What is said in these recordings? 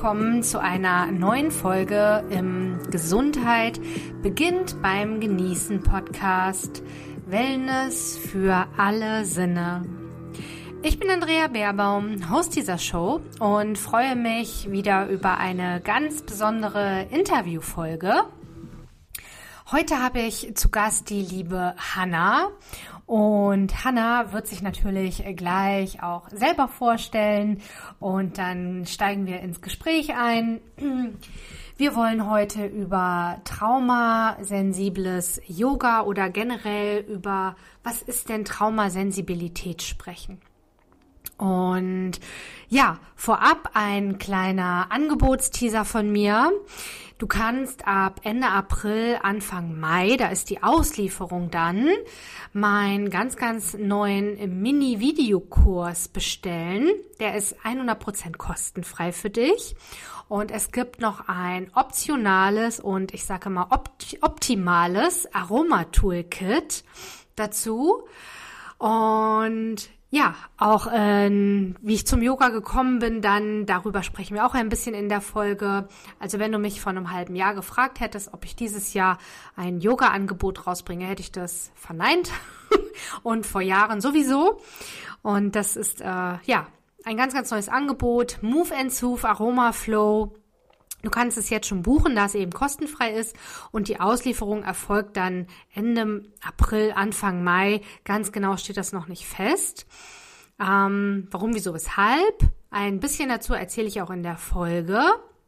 willkommen zu einer neuen Folge im Gesundheit beginnt beim Genießen Podcast Wellness für alle Sinne. Ich bin Andrea Beerbaum, Host dieser Show und freue mich wieder über eine ganz besondere Interviewfolge. Heute habe ich zu Gast die liebe Hanna. Und Hanna wird sich natürlich gleich auch selber vorstellen und dann steigen wir ins Gespräch ein. Wir wollen heute über traumasensibles Yoga oder generell über was ist denn Traumasensibilität sprechen. Und ja, vorab ein kleiner Angebotsteaser von mir. Du kannst ab Ende April, Anfang Mai, da ist die Auslieferung dann, meinen ganz neuen Mini-Videokurs bestellen. Der ist 100% kostenfrei für dich. Und es gibt noch ein optionales und ich sage mal optimales Aroma-Toolkit dazu. Und ja, auch wie ich zum Yoga gekommen bin, dann darüber sprechen wir auch ein bisschen in der Folge. Also wenn du mich vor einem halben Jahr gefragt hättest, ob ich dieses Jahr ein Yoga-Angebot rausbringe, hätte ich das verneint und vor Jahren sowieso. Und das ist ja ein ganz neues Angebot, Move and Soothe Aroma Flow. Du kannst es jetzt schon buchen, da es eben kostenfrei ist und die Auslieferung erfolgt dann Ende April, Anfang Mai. Ganz genau steht das noch nicht fest. Warum, wieso, weshalb? Ein bisschen dazu erzähle ich auch in der Folge.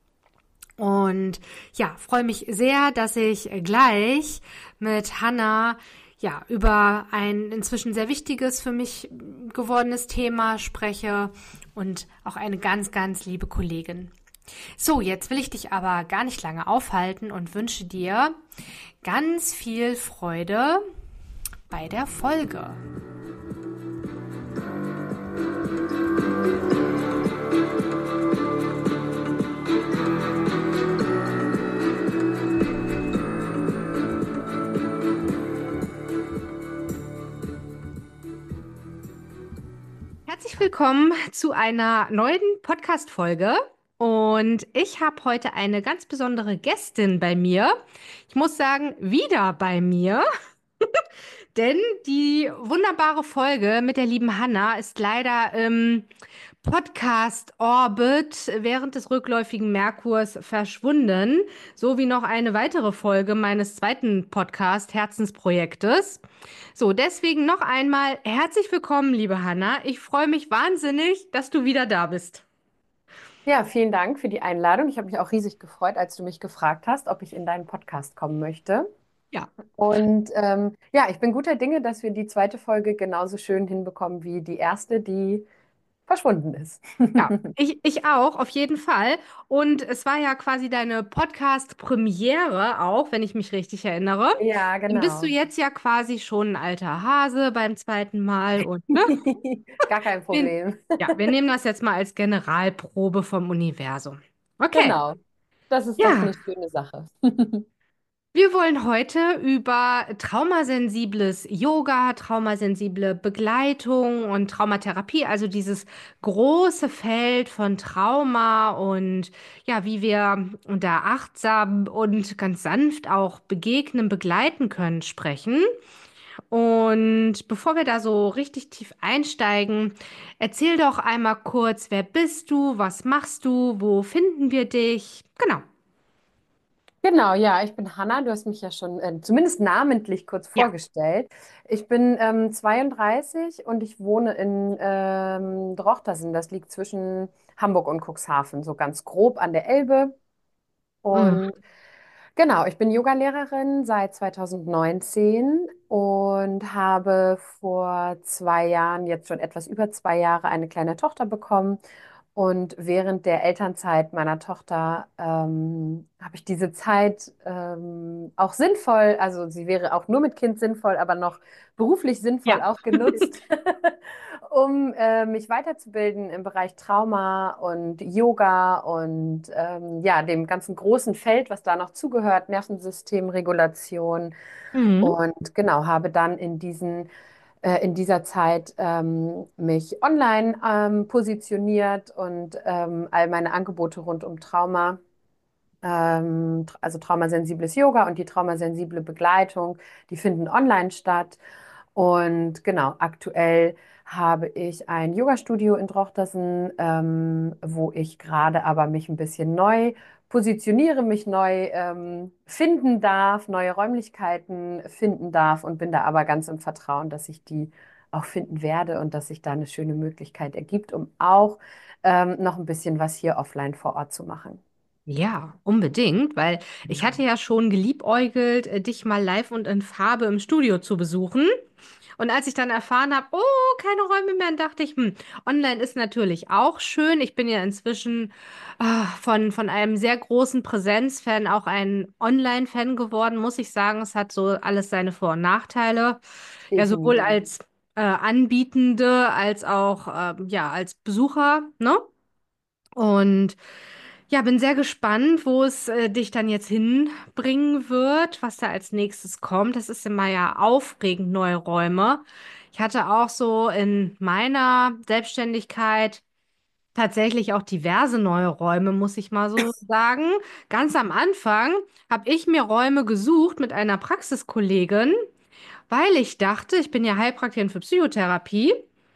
Und ja, freue mich sehr, dass ich gleich mit Hanna ja über ein inzwischen sehr wichtiges für mich gewordenes Thema spreche und auch eine ganz liebe Kollegin. So, jetzt will ich dich aber gar nicht lange aufhalten und wünsche dir ganz viel Freude bei der Folge. Herzlich willkommen zu einer neuen Podcast-Folge. Und ich habe heute eine ganz besondere Gästin bei mir. Ich muss sagen, wieder bei mir, denn die wunderbare Folge mit der lieben Hanna ist leider im Podcast-Orbit während des rückläufigen Merkurs verschwunden, so wie noch eine weitere Folge meines zweiten Podcast-Herzensprojektes. So, deswegen noch einmal herzlich willkommen, liebe Hanna. Ich freue mich wahnsinnig, dass du wieder da bist. Ja, vielen Dank für die Einladung. Ich habe mich auch riesig gefreut, als du mich gefragt hast, ob ich in deinen Podcast kommen möchte. Ja. Und ja, ich bin guter Dinge, dass wir die zweite Folge genauso schön hinbekommen wie die erste, die verschwunden ist. Ja, ich auch, auf jeden Fall. Und es war ja quasi deine Podcast-Premiere auch, wenn ich mich richtig erinnere. Ja, Dann bist du genau. jetzt ja quasi schon ein alter Hase beim zweiten Mal und ne? Gar kein Wir, Problem. ja, wir nehmen das jetzt mal als Generalprobe vom Universum. Okay. Genau. Das ist doch Ja, eine schöne Sache. wir wollen heute über traumasensibles Yoga, traumasensible Begleitung und Traumatherapie, also dieses große Feld von Trauma und ja, wie wir da achtsam und ganz sanft auch begegnen, begleiten können, sprechen. Und bevor wir da so richtig tief einsteigen, erzähl doch einmal kurz, wer bist du, was machst du, wo finden wir dich? Genau. Genau, ja, ich bin Hanna. Du hast mich ja schon zumindest namentlich kurz Ja. vorgestellt. Ich bin 32 und ich wohne in Drochtersen. Das liegt zwischen Hamburg und Cuxhaven, so ganz grob an der Elbe. Mhm. Und genau, ich bin Yogalehrerin seit 2019 und habe vor 2 Jahren, jetzt schon etwas über 2 Jahre, eine kleine Tochter bekommen. Und während der Elternzeit meiner Tochter habe ich diese Zeit auch sinnvoll, also sie wäre auch nur mit Kind sinnvoll, aber noch beruflich sinnvoll Ja. auch genutzt, um mich weiterzubilden im Bereich Trauma und Yoga und ja, dem ganzen großen Feld, was da noch zugehört, Nervensystemregulation. Mhm. Und genau, habe dann in diesen in dieser Zeit mich online positioniert und all meine Angebote rund um Trauma, also traumasensibles Yoga und die traumasensible Begleitung, die finden online statt. Und genau, aktuell habe ich ein Yoga-Studio in Drochtersen, wo ich gerade aber mich ein bisschen neu positioniere, mich neu finden darf, neue Räumlichkeiten finden darf und bin da aber ganz im Vertrauen, dass ich die auch finden werde und dass sich da eine schöne Möglichkeit ergibt, um auch noch ein bisschen was hier offline vor Ort zu machen. Ja, unbedingt, weil ich hatte ja schon geliebäugelt, dich mal live und in Farbe im Studio zu besuchen. Und als ich dann erfahren habe, oh, keine Räume mehr, dann dachte ich, online ist natürlich auch schön. Ich bin ja inzwischen von einem sehr großen Präsenzfan auch ein Online-Fan geworden, muss ich sagen. Es hat so alles seine Vor- und Nachteile. Ja, sowohl Definitiv. als Anbietende als auch ja, als Besucher, ne? Und ja, bin sehr gespannt, wo es dich dann jetzt hinbringen wird, was da als nächstes kommt. Das ist immer ja aufregend, neue Räume. Ich hatte auch so in meiner Selbstständigkeit tatsächlich auch diverse neue Räume, muss ich mal so sagen. Ganz am Anfang habe ich mir Räume gesucht mit einer Praxiskollegin, weil ich dachte, ich bin ja Heilpraktikerin für Psychotherapie.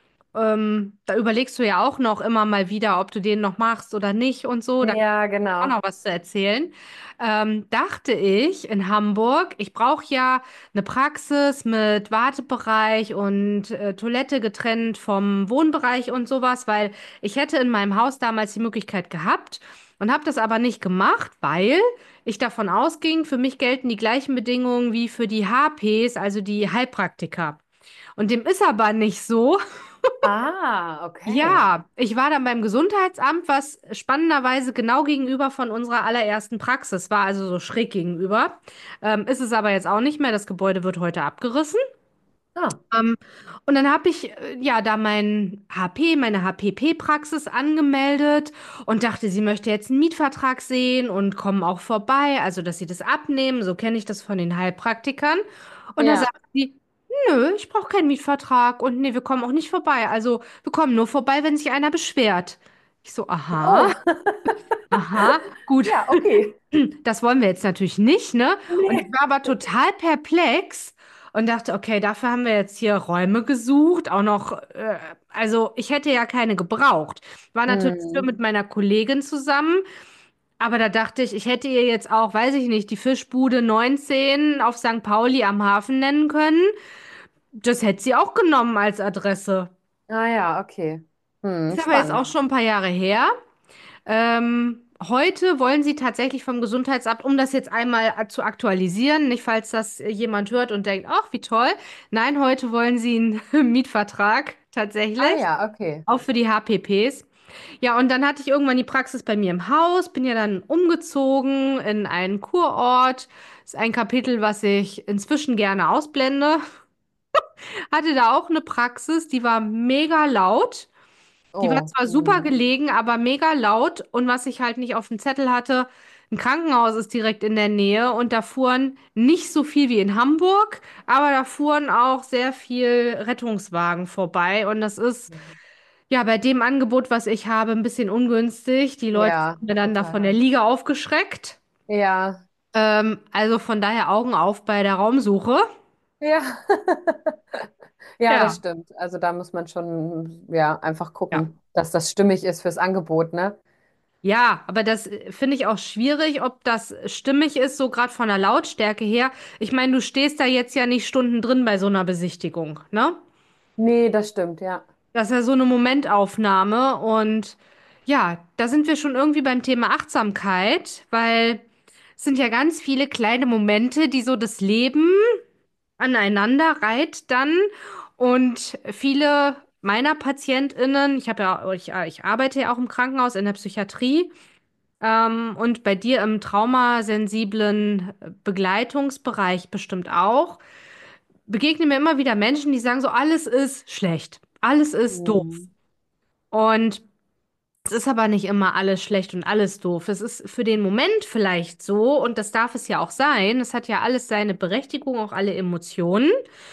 Da überlegst du ja auch noch immer mal wieder, ob du den noch machst oder nicht und so. Da kann Ja, ich auch genau. noch was zu erzählen. Dachte ich in Hamburg, ich brauche ja eine Praxis mit Wartebereich und Toilette getrennt vom Wohnbereich und sowas, weil ich hätte in meinem Haus damals die Möglichkeit gehabt und habe das aber nicht gemacht, weil ich davon ausging, für mich gelten die gleichen Bedingungen wie für die HPs, also die Heilpraktiker. Und dem ist aber nicht so. Ah, okay. Ja, ich war dann beim Gesundheitsamt, was spannenderweise genau gegenüber von unserer allerersten Praxis war, also so schräg gegenüber. Ist es aber jetzt auch nicht mehr. Das Gebäude wird heute abgerissen. Ah, Ähm, und dann habe ich ja da meine HPP-Praxis angemeldet und dachte, sie möchte jetzt einen Mietvertrag sehen und kommen auch vorbei, also dass sie das abnehmen. So kenne ich das von den Heilpraktikern. Und da ja. sagt sie, nö, ich brauche keinen Mietvertrag und nee, wir kommen auch nicht vorbei. Also wir kommen nur vorbei, wenn sich einer beschwert. Ich so, aha, Oh, aha, gut. ja, okay. Das wollen wir jetzt natürlich nicht, ne? Und ich Nee. war aber total perplex und dachte, okay, dafür haben wir jetzt hier Räume gesucht, auch noch, also ich hätte ja keine gebraucht. War natürlich für Hm. mit meiner Kollegin zusammen, aber da dachte ich, ich hätte ihr jetzt auch, weiß ich nicht, die Fischbude 19 auf St. Pauli am Hafen nennen können. Das hätte sie auch genommen als Adresse. Ah ja, okay. Ist aber jetzt Spannend. auch schon ein paar Jahre her. Heute wollen sie tatsächlich vom Gesundheitsamt, um das jetzt einmal zu aktualisieren, nicht falls das jemand hört und denkt, ach, wie toll. Nein, heute wollen sie einen Mietvertrag Ah tatsächlich, ja, okay. auch für die HPPs. Ja, und dann hatte ich irgendwann die Praxis bei mir im Haus, bin ja dann umgezogen in einen Kurort. Ist ein Kapitel, was ich inzwischen gerne ausblende. Hatte da auch eine Praxis, die war mega laut. Die war Oh. zwar super Hm. gelegen, aber mega laut. Und was ich halt nicht auf dem Zettel hatte, ein Krankenhaus ist direkt in der Nähe und da fuhren nicht so viel wie in Hamburg, aber da fuhren auch sehr viel Rettungswagen vorbei. Und das ist ja bei dem Angebot, was ich habe, ein bisschen ungünstig. Die Leute Ja, sind mir dann da von total. der Liege aufgeschreckt. Ja, Also von daher Augen auf bei der Raumsuche. ja. Ja, das Ja. stimmt. Also da muss man schon, ja, einfach Ja. gucken, dass das stimmig ist fürs Angebot, ne? Ja, aber das finde ich auch schwierig, ob das stimmig ist, so gerade von der Lautstärke her. Ich meine, du stehst da jetzt ja nicht Stunden drin bei so einer Besichtigung, ne? Nee, das stimmt, ja. Das ist ja so eine Momentaufnahme und ja, da sind wir schon irgendwie beim Thema Achtsamkeit, weil es sind ja ganz viele kleine Momente, die so das Leben aneinander reiht dann und viele meiner PatientInnen, ich arbeite ja auch im Krankenhaus in der Psychiatrie. Und bei dir im traumasensiblen Begleitungsbereich bestimmt auch, begegnen mir immer wieder Menschen, die sagen so, alles ist schlecht, alles ist doof. Hm. Und es ist aber nicht immer alles schlecht und alles doof. Es ist für den Moment vielleicht so, und das darf es ja auch sein. Es hat ja alles seine Berechtigung, auch alle Emotionen.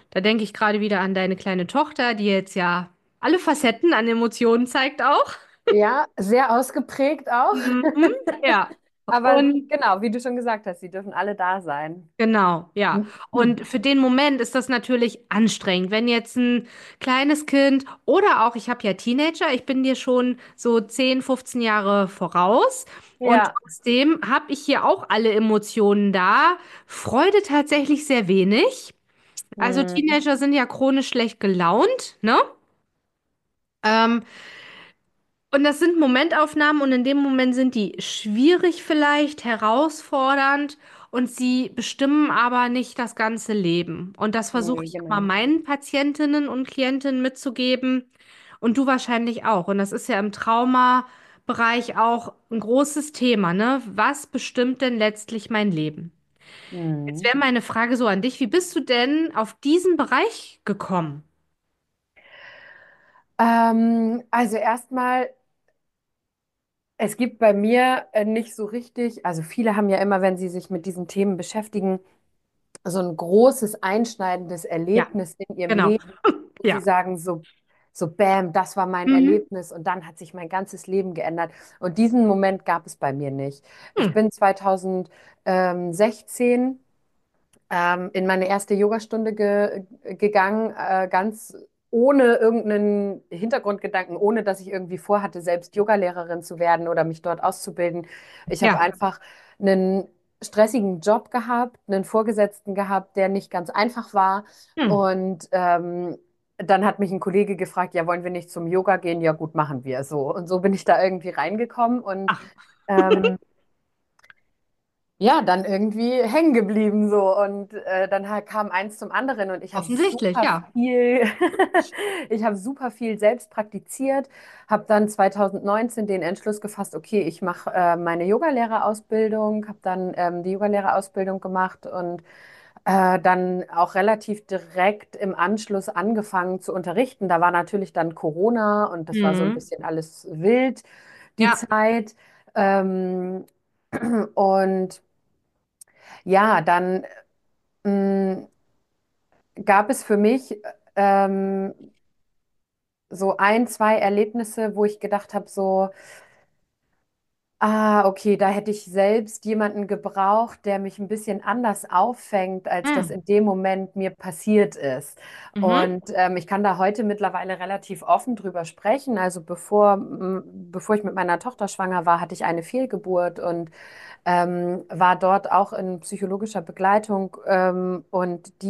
Da denke ich gerade wieder an deine kleine Tochter, die jetzt ja alle Facetten an Emotionen zeigt auch. Ja, sehr ausgeprägt auch. Mhm. Ja. Aber Und genau, wie du schon gesagt hast, sie dürfen alle da sein. genau, ja. Und für den Moment ist das natürlich anstrengend, wenn jetzt ein kleines Kind oder auch, ich habe ja Teenager, ich bin dir schon so 10, 15 Jahre voraus und Ja. trotzdem habe ich hier auch alle Emotionen da. Freude tatsächlich sehr wenig. Also Mhm. Teenager sind ja chronisch schlecht gelaunt, ne? Ähm, Und das sind Momentaufnahmen und in dem Moment sind die schwierig vielleicht, herausfordernd und sie bestimmen aber nicht das ganze Leben. Und das versuche Nee, ich immer genau. meinen Patientinnen und Klientinnen mitzugeben und du wahrscheinlich auch. Und das ist ja im Traumabereich auch ein großes Thema, ne? Was bestimmt denn letztlich mein Leben? Jetzt Mhm. wäre meine Frage so an dich, wie bist du denn auf diesen Bereich gekommen? Also erstmal, es gibt bei mir nicht so richtig, also viele haben ja immer, wenn sie sich mit diesen Themen beschäftigen, so ein großes einschneidendes Ja, Erlebnis in ihrem genau. Leben, wo sie Ja. sagen, so Bam, das war mein Mhm. Erlebnis und dann hat sich mein ganzes Leben geändert. Und diesen Moment gab es bei mir nicht. Ich Hm. bin 2016 in meine erste Yogastunde gegangen, ganz ohne irgendeinen Hintergrundgedanken, ohne dass ich irgendwie vorhatte, selbst Yogalehrerin zu werden oder mich dort auszubilden. Ich habe Ja. einfach einen stressigen Job gehabt, einen Vorgesetzten gehabt, der nicht ganz einfach war. Hm. Und dann hat mich ein Kollege gefragt, ja, wollen wir nicht zum Yoga gehen? Ja, gut, machen wir so. Und so bin ich da irgendwie reingekommen und Ach, ähm, ja, dann irgendwie hängen geblieben so. Und dann halt kam eins zum anderen und ich habe offensichtlich, super ja. viel, ich habe super viel selbst praktiziert, habe dann 2019 den Entschluss gefasst, okay, ich mache meine Yogalehrerausbildung, habe dann die Yogalehrerausbildung gemacht und dann auch relativ direkt im Anschluss angefangen zu unterrichten. Da war natürlich dann Corona und das war so ein Mhm. bisschen alles wild, die Ja. Zeit. Ähm, und ja, dann mh, gab es für mich so ein, zwei Erlebnisse, wo ich gedacht habe, so, okay, da hätte ich selbst jemanden gebraucht, der mich ein bisschen anders auffängt, als das Mhm. in dem Moment mir passiert ist. Mhm. Und ich kann da heute mittlerweile relativ offen drüber sprechen. Also bevor ich mit meiner Tochter schwanger war, hatte ich eine Fehlgeburt und war dort auch in psychologischer Begleitung und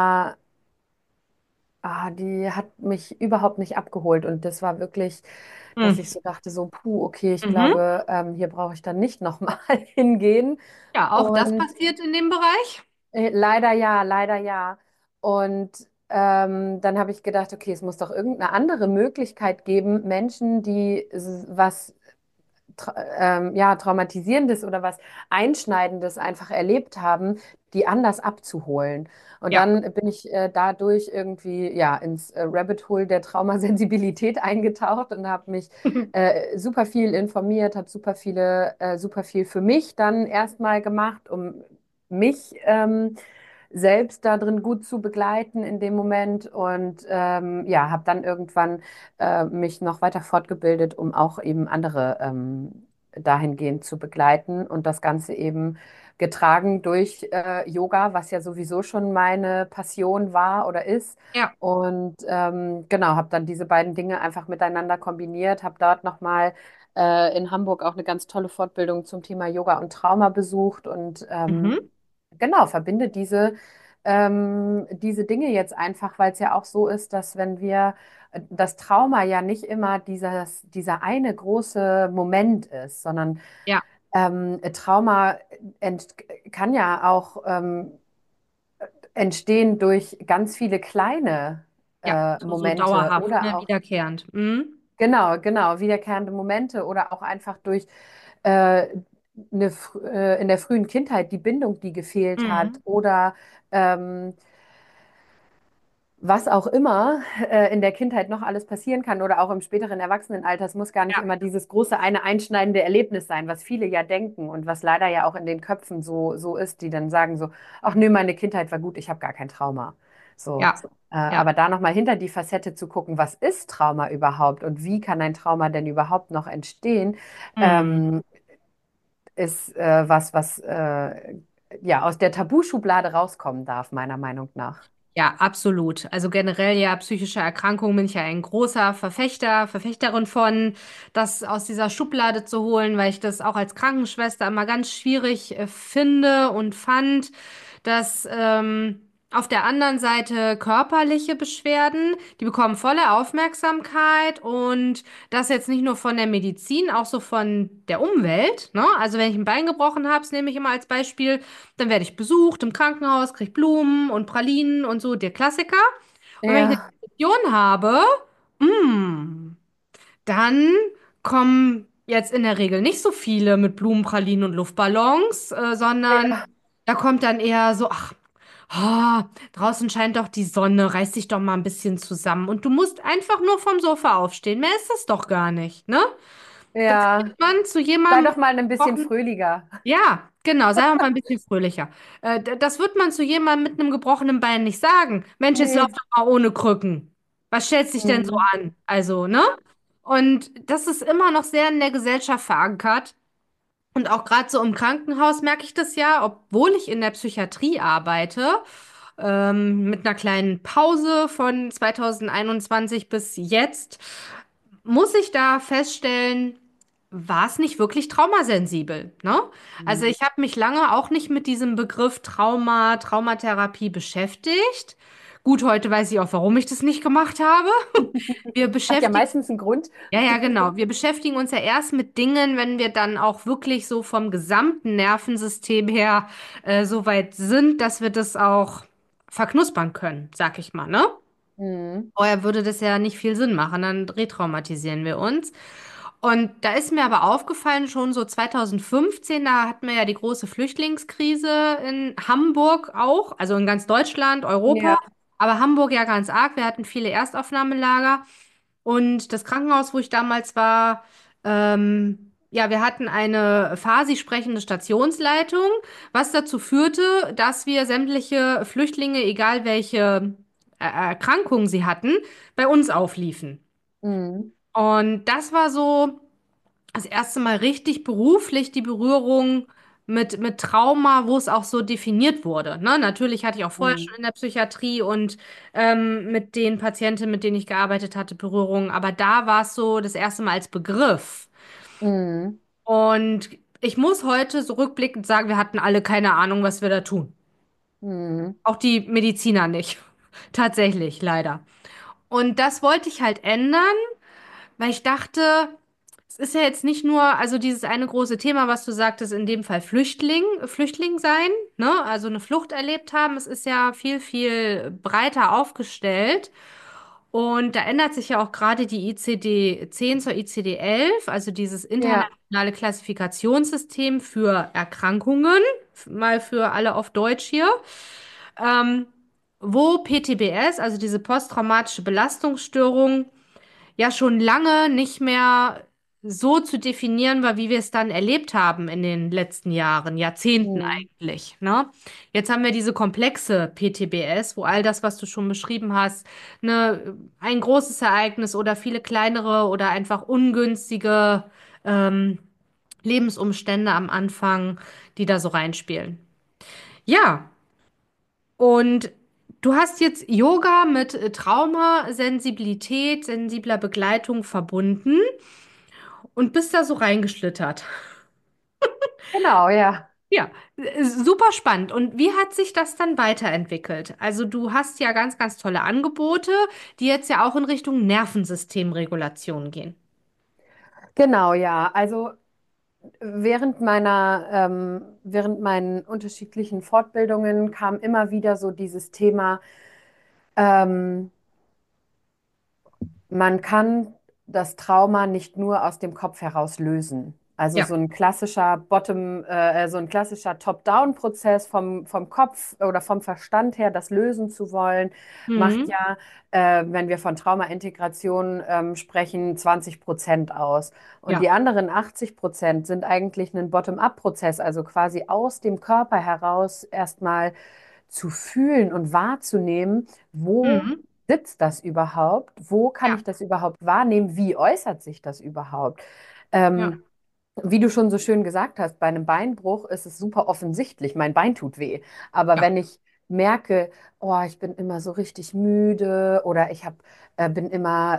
die hat mich überhaupt nicht abgeholt. Und das war wirklich, dass ich Mhm. so dachte, so, puh, okay, ich Mhm. glaube, hier brauche ich dann nicht nochmal hingehen. Ja, auch das Und passiert in dem Bereich. leider ja, leider ja. Und dann habe ich gedacht, okay, es muss doch irgendeine andere Möglichkeit geben, Menschen, die was ja, Traumatisierendes oder was Einschneidendes einfach erlebt haben, die anders abzuholen. Und Ja. dann bin ich dadurch irgendwie ja ins Rabbit Hole der Traumasensibilität eingetaucht und habe mich super viel informiert, habe super viel für mich dann erstmal gemacht, um mich selbst da drin gut zu begleiten in dem Moment und ja, habe dann irgendwann mich noch weiter fortgebildet, um auch eben andere dahingehend zu begleiten und das Ganze eben getragen durch Yoga, was ja sowieso schon meine Passion war oder ist. Ja. Und genau, habe dann diese beiden Dinge einfach miteinander kombiniert, habe dort nochmal in Hamburg auch eine ganz tolle Fortbildung zum Thema Yoga und Trauma besucht und Mhm. genau, verbinde diese Dinge jetzt einfach, weil es ja auch so ist, dass wenn wir das Trauma ja nicht immer dieser eine große Moment ist, sondern Ja. Trauma ent kann ja auch entstehen durch ganz viele kleine Ja. So Momente dauerhaft, oder ne? auch, Wiederkehrend. Mhm. genau, wiederkehrende Momente oder auch einfach durch äh, in der frühen Kindheit die Bindung, die gefehlt hat Mhm. oder ähm, was auch immer in der Kindheit noch alles passieren kann oder auch im späteren Erwachsenenalter. Es muss gar nicht Ja. immer dieses große eine einschneidende Erlebnis sein, was viele ja denken und was leider ja auch in den Köpfen so ist, die dann sagen so, ach nö, meine Kindheit war gut, ich habe gar kein Trauma. So. Ja, ja. Aber da nochmal hinter die Facette zu gucken, was ist Trauma überhaupt und wie kann ein Trauma denn überhaupt noch entstehen, Hm. ähm, ist was ja aus der Tabuschublade rauskommen darf, meiner Meinung nach. Ja, absolut. Also generell ja, psychische Erkrankungen bin ich ja ein großer Verfechterin von, das aus dieser Schublade zu holen, weil ich das auch als Krankenschwester immer ganz schwierig finde und fand, dass auf der anderen Seite körperliche Beschwerden, die bekommen volle Aufmerksamkeit und das jetzt nicht nur von der Medizin, auch so von der Umwelt, ne? Also wenn ich ein Bein gebrochen habe, das nehme ich immer als Beispiel. Dann werde ich besucht im Krankenhaus, kriege Blumen und Pralinen und so, der Klassiker. Und wenn ich eine Ja, Depression habe, mm, dann kommen jetzt in der Regel nicht so viele mit Blumen, Pralinen und Luftballons, sondern ja, da kommt dann eher so, ach, draußen scheint doch die Sonne, reiß dich doch mal ein bisschen zusammen. Und du musst einfach nur vom Sofa aufstehen. Mehr ist das doch gar nicht, ne? Das ja. wird man zu Sei jemandem doch mal ein bisschen fröhlicher. ja, genau, sei auch mal ein bisschen fröhlicher. Das wird man zu jemandem mit einem gebrochenen Bein nicht sagen. Mensch, jetzt lauf Nee. doch mal ohne Krücken. Was stellst dich denn so Mhm. an? Also, ne? Und das ist immer noch sehr in der Gesellschaft verankert. Und auch gerade so im Krankenhaus merke ich das ja, obwohl ich in der Psychiatrie arbeite, mit einer kleinen Pause von 2021 bis jetzt, muss ich da feststellen, war es nicht wirklich traumasensibel, ne? Also Mhm. ich habe mich lange auch nicht mit diesem Begriff Trauma, Traumatherapie beschäftigt. Gut, heute weiß ich auch, warum ich das nicht gemacht habe. Wir Hat ja beschäftigen meistens einen Grund. ja, ja, genau. Wir beschäftigen uns ja erst mit Dingen, wenn wir dann auch wirklich so vom gesamten Nervensystem her so weit sind, dass wir das auch verknuspern können, sag ich mal, ne? Mhm. Vorher würde das ja nicht viel Sinn machen, dann retraumatisieren wir uns. Und da ist mir aber aufgefallen, schon so 2015, da hatten wir ja die große Flüchtlingskrise in Hamburg auch, also in ganz Deutschland, Europa, Ja. aber Hamburg ja ganz arg. Wir hatten viele Erstaufnahmelager. Und das Krankenhaus, wo ich damals war, ja, wir hatten eine Farsi sprechende Stationsleitung, was dazu führte, dass wir sämtliche Flüchtlinge, egal welche Erkrankungen sie hatten, bei uns aufliefen. Mhm. Und das war so das erste Mal richtig beruflich die Berührung mit Trauma, wo es auch so definiert wurde. Ne? Natürlich hatte ich auch vorher schon Mhm. in der Psychiatrie und mit den Patienten, mit denen ich gearbeitet hatte, Berührung, aber da war es so das erste Mal als Begriff. Mhm. Und ich muss heute so rückblickend sagen, wir hatten alle keine Ahnung, was wir da tun. Mhm. Auch die Mediziner nicht. Tatsächlich, leider. Und das wollte ich halt ändern, weil ich dachte, es ist ja jetzt nicht nur, also dieses eine große Thema, was du sagtest, in dem Fall Flüchtling sein, ne? Also eine Flucht erlebt haben. Es ist ja viel, viel breiter aufgestellt. Und da ändert sich ja auch gerade die ICD-10 zur ICD-11, also dieses Ja. internationale Klassifikationssystem für Erkrankungen, mal für alle auf Deutsch hier, ähm, wo PTBS, also diese posttraumatische Belastungsstörung, ja schon lange nicht mehr so zu definieren war, wie wir es dann erlebt haben in den letzten Jahren, Jahrzehnten Mhm. eigentlich, ne? Jetzt haben wir diese komplexe PTBS, wo all das, was du schon beschrieben hast, ein großes Ereignis oder viele kleinere oder einfach ungünstige ähm, Lebensumstände am Anfang, die da so reinspielen. Ja, und du hast jetzt Yoga mit Trauma, Sensibilität, sensibler Begleitung verbunden und bist da so reingeschlittert. Genau, ja. Ja, super spannend. Und wie hat sich das dann weiterentwickelt? Also du hast ja ganz, ganz tolle Angebote, die jetzt ja auch in Richtung Nervensystemregulation gehen. Genau, ja. Also während meinen unterschiedlichen Fortbildungen kam immer wieder so dieses Thema, ähm, man kann das Trauma nicht nur aus dem Kopf heraus lösen. Also Ja. so ein klassischer Top-Down-Prozess vom Kopf oder vom Verstand her, das lösen zu wollen, macht Mhm. ja, wenn wir von Trauma-Integration sprechen, 20% aus. Und die Ja. anderen 80% sind eigentlich ein Bottom-up-Prozess, also quasi aus dem Körper heraus erstmal zu fühlen und wahrzunehmen, wo Mhm. sitzt das überhaupt? Wo kann Ja, ich das überhaupt wahrnehmen? Wie äußert sich das überhaupt? ja, Ähm, Wie du schon so schön gesagt hast, bei einem Beinbruch ist es super offensichtlich, mein Bein tut weh. Aber ja. wenn ich merke, oh, ich bin immer so richtig müde oder bin immer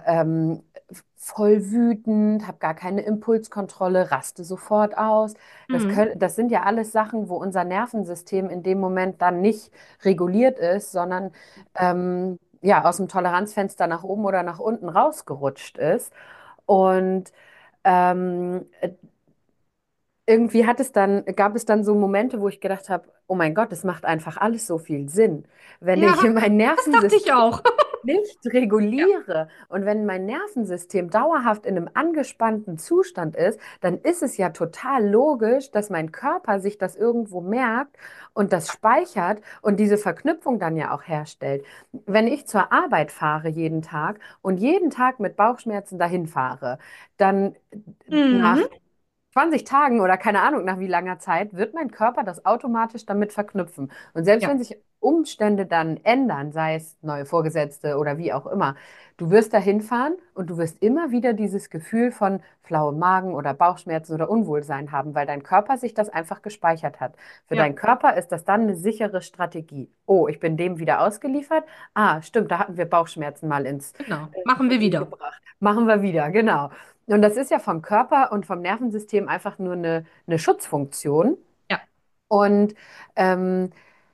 voll wütend, habe gar keine Impulskontrolle, raste sofort aus. Mhm. Das sind ja alles Sachen, wo unser Nervensystem in dem Moment dann nicht reguliert ist, sondern ja, aus dem Toleranzfenster nach oben oder nach unten rausgerutscht ist. Und ähm, irgendwie gab es dann so Momente, wo ich gedacht habe, oh mein Gott, es macht einfach alles so viel Sinn. Wenn Ja, ich mein das dachte ich Nervensystem auch. nicht Ja, reguliere und wenn mein Nervensystem dauerhaft in einem angespannten Zustand ist, dann ist es ja total logisch, dass mein Körper sich das irgendwo merkt und das speichert und diese Verknüpfung dann ja auch herstellt. Wenn ich zur Arbeit fahre jeden Tag und jeden Tag mit Bauchschmerzen dahin fahre, dann nach mhm. 20 Tagen oder keine Ahnung nach wie langer Zeit wird mein Körper das automatisch damit verknüpfen. Und selbst Ja, wenn sich Umstände dann ändern, sei es neue Vorgesetzte oder wie auch immer, du wirst da hinfahren und du wirst immer wieder dieses Gefühl von flauem Magen oder Bauchschmerzen oder Unwohlsein haben, weil dein Körper sich das einfach gespeichert hat. Für deinen ja, Körper ist das dann eine sichere Strategie. Oh, ich bin dem wieder ausgeliefert. Ah, stimmt, da hatten wir Bauchschmerzen mal ins genau. Machen wir Spiel wieder. gebracht. Machen wir wieder, genau. Und das ist ja vom Körper und vom Nervensystem einfach nur eine Schutzfunktion. Ja, Und ähm,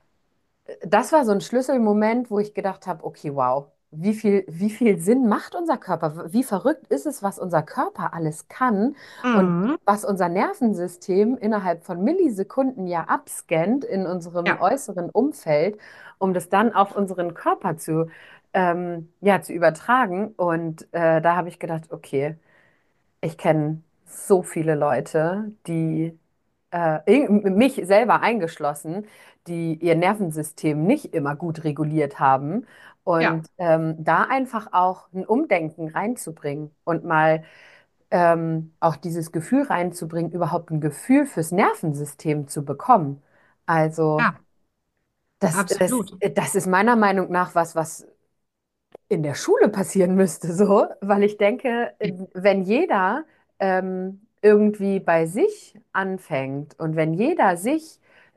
das war so ein Schlüsselmoment, wo ich gedacht habe, okay, wow, wie viel Sinn macht unser Körper? Wie verrückt ist es, was unser Körper alles kann und mhm. was unser Nervensystem innerhalb von Millisekunden ja abscannt in unserem Ja, äußeren Umfeld, um das dann auf unseren Körper ja, zu übertragen. Und da habe ich gedacht, okay, ich kenne so viele Leute, mich selber eingeschlossen, die ihr Nervensystem nicht immer gut reguliert haben. ja, Und da einfach auch ein Umdenken reinzubringen und mal auch dieses Gefühl reinzubringen, überhaupt ein Gefühl fürs Nervensystem zu bekommen. Also ja, absolut. das ist meiner Meinung nach was in der Schule passieren müsste, so, weil ich denke, wenn jeder irgendwie bei sich anfängt und wenn jeder sich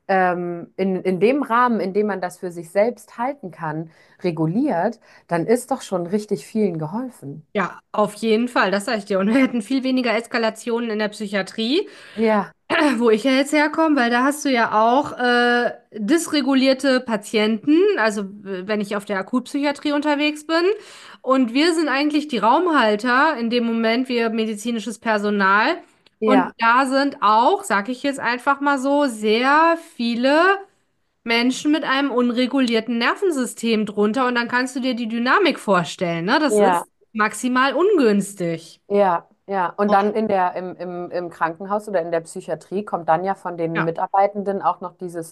in dem Rahmen, in dem man das für sich selbst halten kann, reguliert, dann ist doch schon richtig vielen geholfen. Ja, auf jeden Fall, das sage ich dir. Und wir hätten viel weniger Eskalationen in der Psychiatrie, Ja, wo ich ja jetzt herkomme, weil da hast du ja auch dysregulierte Patienten, also wenn ich auf der Akutpsychiatrie unterwegs bin. Und wir sind eigentlich die Raumhalter in dem Moment, wir medizinisches Personal. Und ja, da sind auch, sag ich jetzt einfach mal so, sehr viele Menschen mit einem unregulierten Nervensystem drunter. Und dann kannst du dir die Dynamik vorstellen, ne? Das ja, ist maximal ungünstig. ja, ja. Und Und, dann im Krankenhaus oder in der Psychiatrie kommt dann ja von den ja, Mitarbeitenden auch noch dieses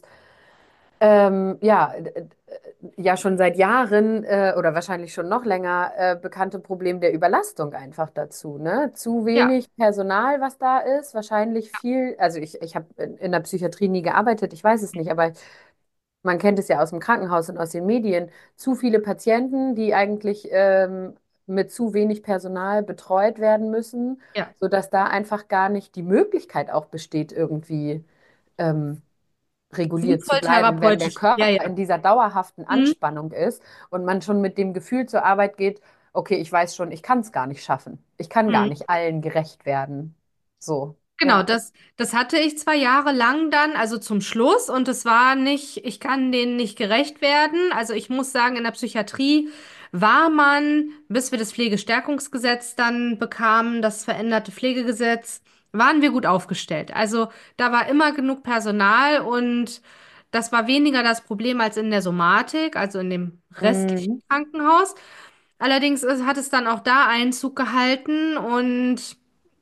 ja, ja schon seit Jahren oder wahrscheinlich schon noch länger bekannte Problem der Überlastung einfach dazu, ne? Zu ja, wenig Personal, was da ist, wahrscheinlich viel, also ich habe in der Psychiatrie nie gearbeitet, ich weiß es nicht, aber man kennt es ja aus dem Krankenhaus und aus den Medien, zu viele Patienten, die eigentlich mit zu wenig Personal betreut werden müssen, ja. sodass da einfach gar nicht die Möglichkeit auch besteht, irgendwie ähm, reguliert zu Sinnvoll bleiben, wenn der therapeutisch. Ja, Körper ja. in dieser dauerhaften Mhm. Anspannung ist und man schon mit dem Gefühl zur Arbeit geht, okay, ich weiß schon, ich kann es gar nicht schaffen. Ich kann gar Mhm. nicht allen gerecht werden. So, Genau, ja. das hatte ich 2 Jahre lang dann, also zum Schluss, und es war nicht, ich kann denen nicht gerecht werden. Also ich muss sagen, in der Psychiatrie war man, bis wir das Pflegestärkungsgesetz dann bekamen, das veränderte Pflegegesetz, waren wir gut aufgestellt. Also da war immer genug Personal und das war weniger das Problem als in der Somatik, also in dem restlichen Mhm. Krankenhaus. Allerdings hat es dann auch da Einzug gehalten und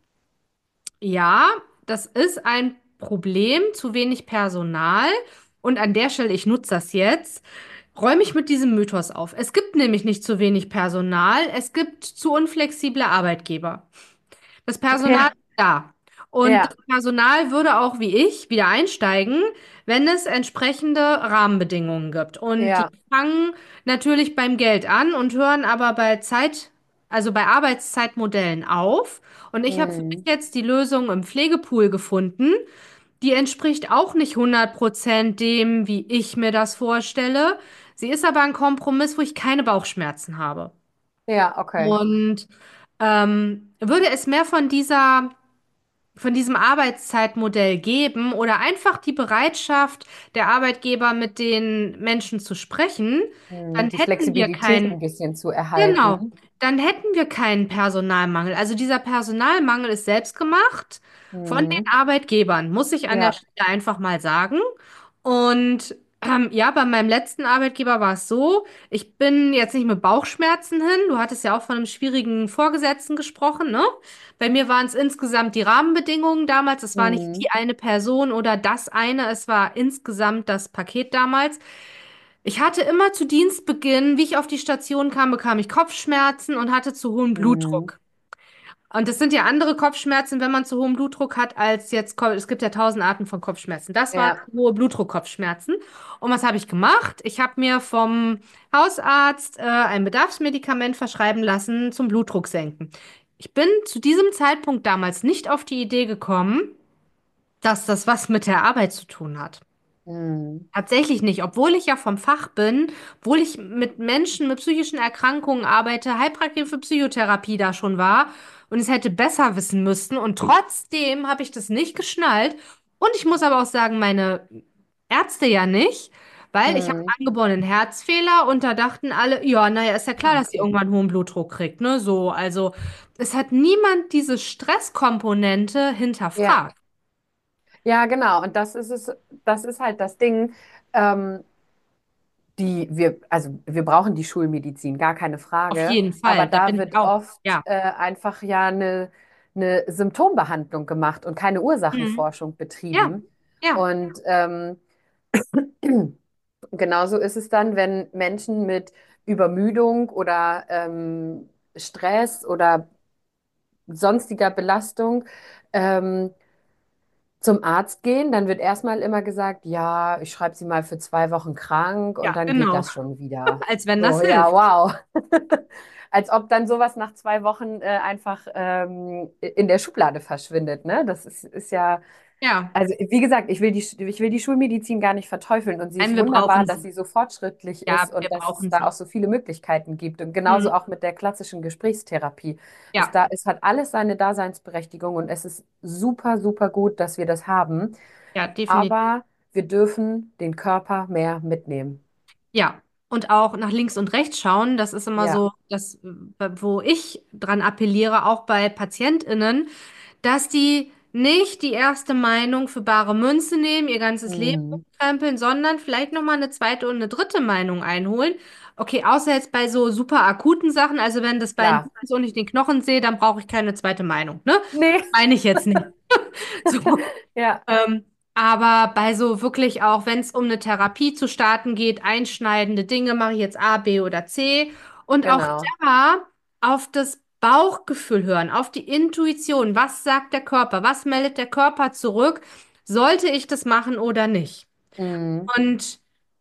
ja, das ist ein Problem, zu wenig Personal. Und an der Stelle, ich nutze das jetzt, räume ich mit diesem Mythos auf. Es gibt nämlich nicht zu wenig Personal, es gibt zu unflexible Arbeitgeber. Das Personal Okay. ist da. Und Ja, das Personal würde auch wie ich wieder einsteigen, wenn es entsprechende Rahmenbedingungen gibt. Und die ja. fangen natürlich beim Geld an und hören aber also bei Arbeitszeitmodellen auf. Und ich habe für mich Mhm. jetzt die Lösung im Pflegepool gefunden. Die entspricht auch nicht 100% dem, wie ich mir das vorstelle. Sie ist aber ein Kompromiss, wo ich keine Bauchschmerzen habe. Ja, okay. Und würde es mehr von diesem Arbeitszeitmodell geben oder einfach die Bereitschaft der Arbeitgeber mit den Menschen zu sprechen, Mhm. dann Die hätten wir Flexibilität ein kein bisschen zu Genau. erhalten. Dann hätten wir keinen Personalmangel. Also dieser Personalmangel ist selbst gemacht von den Mhm. Arbeitgebern, muss ich an der Ja. Stelle einfach mal sagen. Und ja, bei meinem letzten Arbeitgeber war es so, ich bin jetzt nicht mit Bauchschmerzen hin. Du hattest ja auch von einem schwierigen Vorgesetzten gesprochen, ne? Bei mir waren es insgesamt die Rahmenbedingungen damals. Es war nicht Mhm. die eine Person oder das eine, es war insgesamt das Paket damals. Ich hatte immer zu Dienstbeginn, wie ich auf die Station kam, bekam ich Kopfschmerzen und hatte zu hohen Mhm. Blutdruck. Und das sind ja andere Kopfschmerzen, wenn man zu hohen Blutdruck hat, als jetzt, es gibt ja 1000 Arten von Kopfschmerzen. Das waren Ja. hohe Blutdruckkopfschmerzen. Und was habe ich gemacht? Ich habe mir vom Hausarzt ein Bedarfsmedikament verschreiben lassen zum Blutdruck senken. Ich bin zu diesem Zeitpunkt damals nicht auf die Idee gekommen, dass das was mit der Arbeit zu tun hat. Mhm. Tatsächlich nicht, obwohl ich ja vom Fach bin, obwohl ich mit Menschen mit psychischen Erkrankungen arbeite, Heilpraktiker für Psychotherapie da schon war und es hätte besser wissen müssen. Und trotzdem habe ich das nicht geschnallt. Und ich muss aber auch sagen, meine Ärzte ja nicht, weil ich habe Mhm. einen angeborenen Herzfehler und da dachten alle, ja, naja, ist ja klar, Ah, dass sie okay. irgendwann hohen Blutdruck kriegt, ne? So, also es hat niemand diese Stresskomponente Ja. hinterfragt. Ja, genau. Und das ist halt das Ding. Ähm, also wir brauchen die Schulmedizin, gar keine Auf Frage. jeden Aber Fall, da da bin ich wird auch. oft Ja. einfach ja eine Symptombehandlung gemacht und keine Mhm. Ursachenforschung Ja, betrieben. ja, Und genauso ist es dann, wenn Menschen mit Übermüdung oder Stress oder sonstiger Belastung ähm, zum Arzt gehen, dann wird erstmal immer gesagt, ja, ich schreibe Sie mal für 2 Wochen krank und ja, dann geht genau. das schon wieder. Als wenn das So, ja, hilft. wow. Als ob dann sowas nach 2 Wochen einfach in der Schublade verschwindet, ne? Ist ja, Ja, also wie gesagt, ich will die Schulmedizin gar nicht verteufeln und sie nein, ist wir wunderbar, brauchen dass sie. sie so fortschrittlich ist Ja, wir und dass es brauchen da auch sie. so viele Möglichkeiten gibt. Und genauso Hm. auch mit der klassischen Gesprächstherapie. Ja, Es hat alles seine Daseinsberechtigung und es ist super, super gut, dass wir das haben. ja, definitiv. Aber wir dürfen den Körper mehr mitnehmen. Ja, und auch nach links und rechts schauen, das ist immer Ja. so, wo ich dran appelliere, auch bei PatientInnen, dass die nicht die erste Meinung für bare Münze nehmen, ihr ganzes Leben Mhm. umkrempeln, sondern vielleicht nochmal eine zweite und eine dritte Meinung einholen. Okay, außer jetzt bei so super akuten Sachen, also wenn das Bein Klar. gut ist und ich den Knochen sehe, dann brauche ich keine zweite Meinung, ne? Nee. Meine ich jetzt nicht. So, Ja, aber bei so wirklich auch, wenn es um eine Therapie zu starten geht, einschneidende Dinge, mache ich jetzt A, B oder C. Und auch genau. da auf das Bauchgefühl hören, auf die Intuition. Was sagt der Körper? Was meldet der Körper zurück? Sollte ich das machen oder nicht? Mhm. Und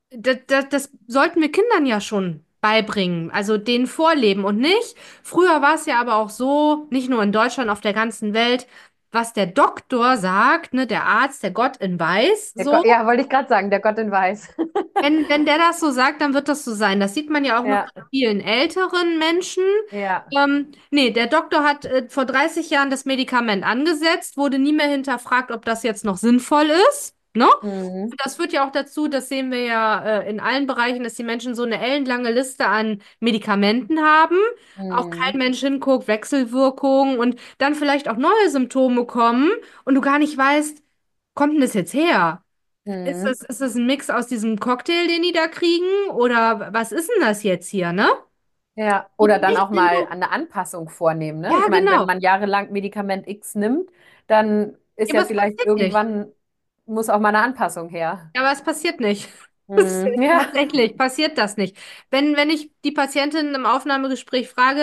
das sollten wir Kindern ja schon beibringen, also denen vorleben und nicht. Früher war es ja aber auch so, nicht nur in Deutschland, auf der ganzen Welt, was der Doktor sagt, ne, der Arzt, der Gott in Weiß, so. Ja, wollte ich gerade sagen, der Gott in Weiß. Wenn der das so sagt, dann wird das so sein. Das sieht man ja auch noch Ja, bei vielen älteren Menschen. ja. Nee, der Doktor hat vor 30 Jahren das Medikament angesetzt, wurde nie mehr hinterfragt, ob das jetzt noch sinnvoll ist. Ne? Mhm. Das führt ja auch dazu, das sehen wir ja in allen Bereichen, dass die Menschen so eine ellenlange Liste an Medikamenten haben. Auch kein Mhm. Mensch hinguckt, Wechselwirkungen und dann vielleicht auch neue Symptome kommen und du gar nicht weißt, kommt denn das jetzt her? Mhm. Ist das ein Mix aus diesem Cocktail, den die da kriegen? Oder was ist denn das jetzt hier, ne? Ja, Und oder dann nicht auch mal genug. eine Anpassung vornehmen, ne? Ich Ja, meine, wenn genau. man jahrelang Medikament X nimmt, dann ist Ja, ja aber es vielleicht passiert nicht. irgendwann, muss auch mal eine Anpassung her. Ja, aber es passiert nicht. Es, Mhm. Ja. tatsächlich passiert das nicht. Wenn ich die Patientin im Aufnahmegespräch frage,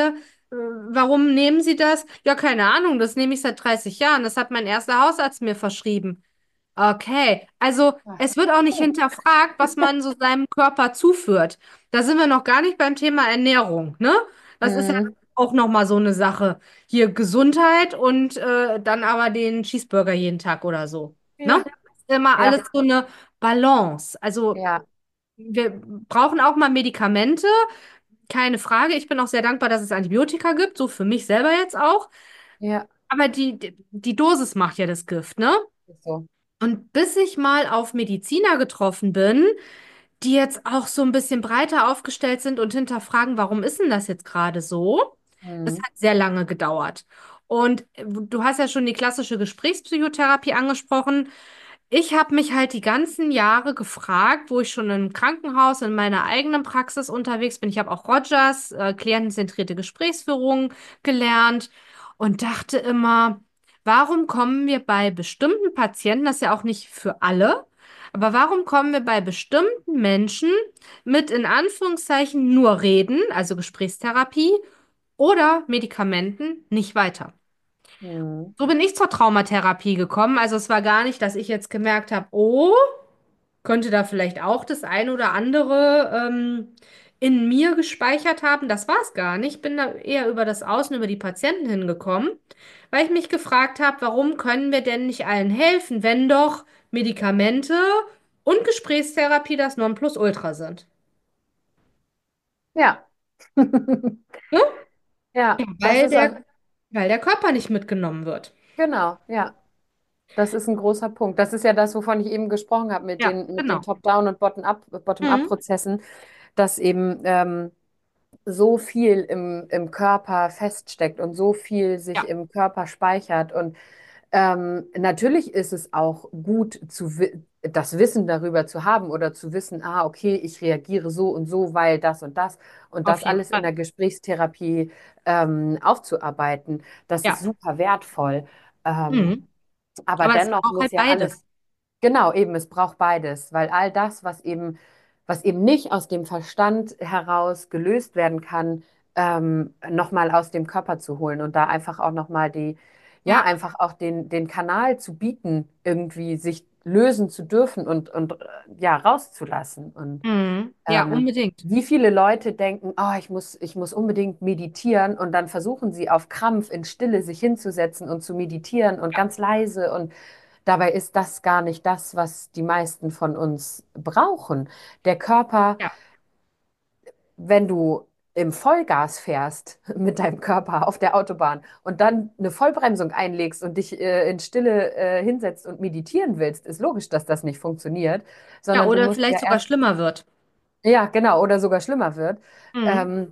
warum nehmen Sie das? Ja, keine Ahnung, das nehme ich seit 30 Jahren. Das hat mein erster Hausarzt mir verschrieben. Okay, also Ach, es wird auch nicht oh. hinterfragt, was man so seinem Körper zuführt. Da sind wir noch gar nicht beim Thema Ernährung, ne? Das ist ja Mhm. auch nochmal so eine Sache. Hier Gesundheit und dann aber den Cheeseburger jeden Tag oder so, ne? Ja, Ist immer ja, alles so eine Balance. Also ja, wir brauchen auch mal Medikamente, keine Frage. Ich bin auch sehr dankbar, dass es Antibiotika gibt, so für mich selber jetzt auch. ja, Aber die Dosis macht ja das Gift, ne? ist so. Und bis ich mal auf Mediziner getroffen bin, die jetzt auch so ein bisschen breiter aufgestellt sind und hinterfragen, warum ist denn das jetzt gerade so? Das Mhm. hat sehr lange gedauert. Und du hast ja schon die klassische Gesprächspsychotherapie angesprochen. Ich habe mich halt die ganzen Jahre gefragt, wo ich schon im Krankenhaus in meiner eigenen Praxis unterwegs bin. Ich habe auch Rogers, klientenzentrierte Gesprächsführung gelernt und dachte immer, warum kommen wir bei bestimmten Patienten, das ist ja auch nicht für alle, aber warum kommen wir bei bestimmten Menschen mit in Anführungszeichen nur Reden, also Gesprächstherapie oder Medikamenten nicht weiter? Mhm. So bin ich zur Traumatherapie gekommen. Also es war gar nicht, dass ich jetzt gemerkt habe, oh, könnte da vielleicht auch das ein oder andere in mir gespeichert haben. Das war es gar nicht. Bin da eher über das Außen, über die Patienten hingekommen, weil ich mich gefragt habe, warum können wir denn nicht allen helfen, wenn doch Medikamente und Gesprächstherapie das Nonplusultra sind? Ja. Ne? Ja, Ja, das ist ein, weil der Körper nicht mitgenommen wird. genau, ja. Das ist ein großer Punkt. Das ist ja das, wovon ich eben gesprochen habe Ja, mit den genau. Top-Down- und Mhm. Bottom-up-Prozessen, dass eben so viel im Körper feststeckt und so viel sich Ja, im Körper speichert. Und natürlich ist es auch gut, das Wissen darüber zu haben oder zu wissen, ah, okay, ich reagiere so und so, weil das und auf das jeden alles in Fall. der Gesprächstherapie aufzuarbeiten. Das ist Ja. super wertvoll. Ähm, Mhm. aber Aber es dennoch braucht muss halt ja alles. beides. Genau, eben, es braucht beides, weil all das, was eben nicht aus dem Verstand heraus gelöst werden kann, nochmal aus dem Körper zu holen und da einfach auch nochmal ja, Ja. einfach auch den Kanal zu bieten, irgendwie sich lösen zu dürfen und ja, rauszulassen. Und Mhm. Ja, unbedingt. wie viele Leute denken, oh, ich muss unbedingt meditieren und dann versuchen sie auf Krampf in Stille sich hinzusetzen und zu meditieren und Ja. ganz leise und dabei ist das gar nicht das, was die meisten von uns brauchen. Der Körper, Ja. wenn du im Vollgas fährst mit deinem Körper auf der Autobahn und dann eine Vollbremsung einlegst und dich in Stille hinsetzt und meditieren willst, ist logisch, dass das nicht funktioniert, Ja, sondern du oder musst vielleicht ja sogar erst, schlimmer wird. ja, genau, oder sogar schlimmer wird. Mhm. Ähm,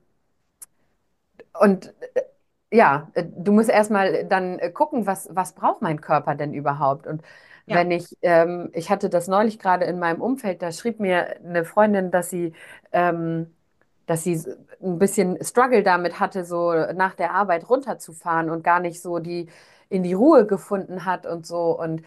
und ja, du musst erstmal dann gucken, was braucht mein Körper denn überhaupt? Und Ja. ich hatte das neulich gerade in meinem Umfeld, da schrieb mir eine Freundin, ähm, dass sie ein bisschen Struggle damit hatte, so nach der Arbeit runterzufahren und gar nicht so in die Ruhe gefunden hat und so. Und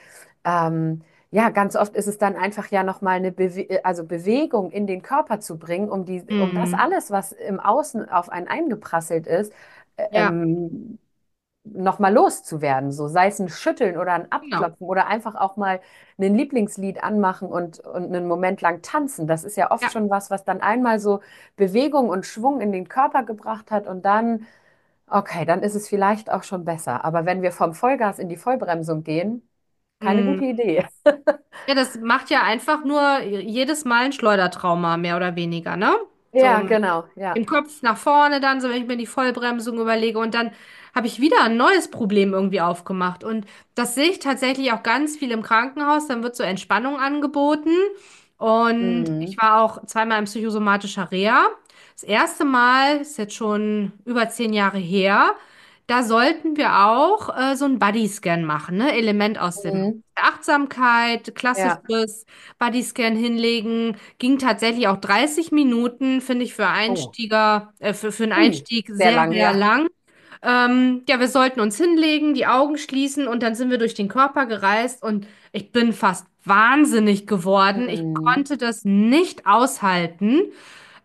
ja, ganz oft ist es dann einfach ja nochmal also Bewegung in den Körper zu bringen, um das Mhm. alles, was im Außen auf einen eingeprasselt ist, Ja, nochmal loszuwerden. So sei es ein Schütteln oder ein genau. Abklopfen oder einfach auch mal ein Lieblingslied anmachen und einen Moment lang tanzen. Das ist ja oft Ja. schon was dann einmal so Bewegung und Schwung in den Körper gebracht hat und dann, okay, dann ist es vielleicht auch schon besser. Aber wenn wir vom Vollgas in die Vollbremsung gehen, keine Mhm. gute Idee. Ja, das macht ja einfach nur jedes Mal ein Schleudertrauma, mehr oder weniger, ne? Ja, So genau, ja. im Kopf nach vorne dann, so wenn ich mir die Vollbremsung überlege und dann habe ich wieder ein neues Problem irgendwie aufgemacht. Und das sehe ich tatsächlich auch ganz viel im Krankenhaus. Dann wird so Entspannung angeboten. Und ich Mhm. war auch zweimal in psychosomatischer Reha. Das erste Mal ist jetzt schon über 10 Jahre her. Da sollten wir auch so einen Bodyscan machen, ne? Element aus dem Mhm. der Achtsamkeit, Ja. klassisches Bodyscan hinlegen. Ging tatsächlich auch 30 Minuten, finde ich Oh. für einen Ui. Einstieg Sehr sehr, lang, sehr ja. lang. Ja, wir sollten uns hinlegen, die Augen schließen und dann sind wir durch den Körper gereist und ich bin fast wahnsinnig geworden. Ich Mhm. konnte das nicht aushalten.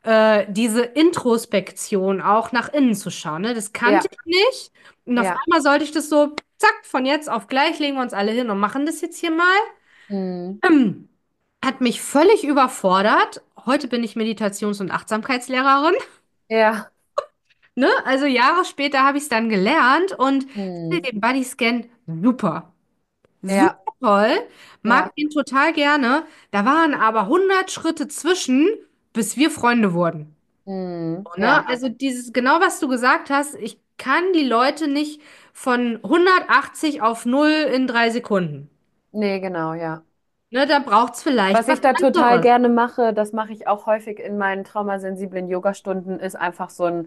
diese Introspektion auch nach innen zu schauen. Ne? Das kannte Ja, ich nicht. Und auf ja. einmal sollte ich das so, zack, von jetzt auf gleich legen wir uns alle hin und machen das jetzt hier mal. Mhm. Ähm, Hat mich völlig überfordert. Heute bin ich Meditations- und Achtsamkeitslehrerin. Ja. Ne? Also Jahre später habe ich es dann gelernt und Mhm. finde den Bodyscan super. Super Ja, toll. Mag ja. ihn total gerne. Da waren aber 100 Schritte zwischen, bis wir Freunde wurden. Mhm. So, ne? Ja. Also dieses, genau was du gesagt hast, ich kann die Leute nicht von 180 auf 0 in 3 Sekunden. Nee, genau, ja. Ne? Da braucht es vielleicht Was was ich da total anderes. gerne mache, das mache ich auch häufig in meinen traumasensiblen Yogastunden, ist einfach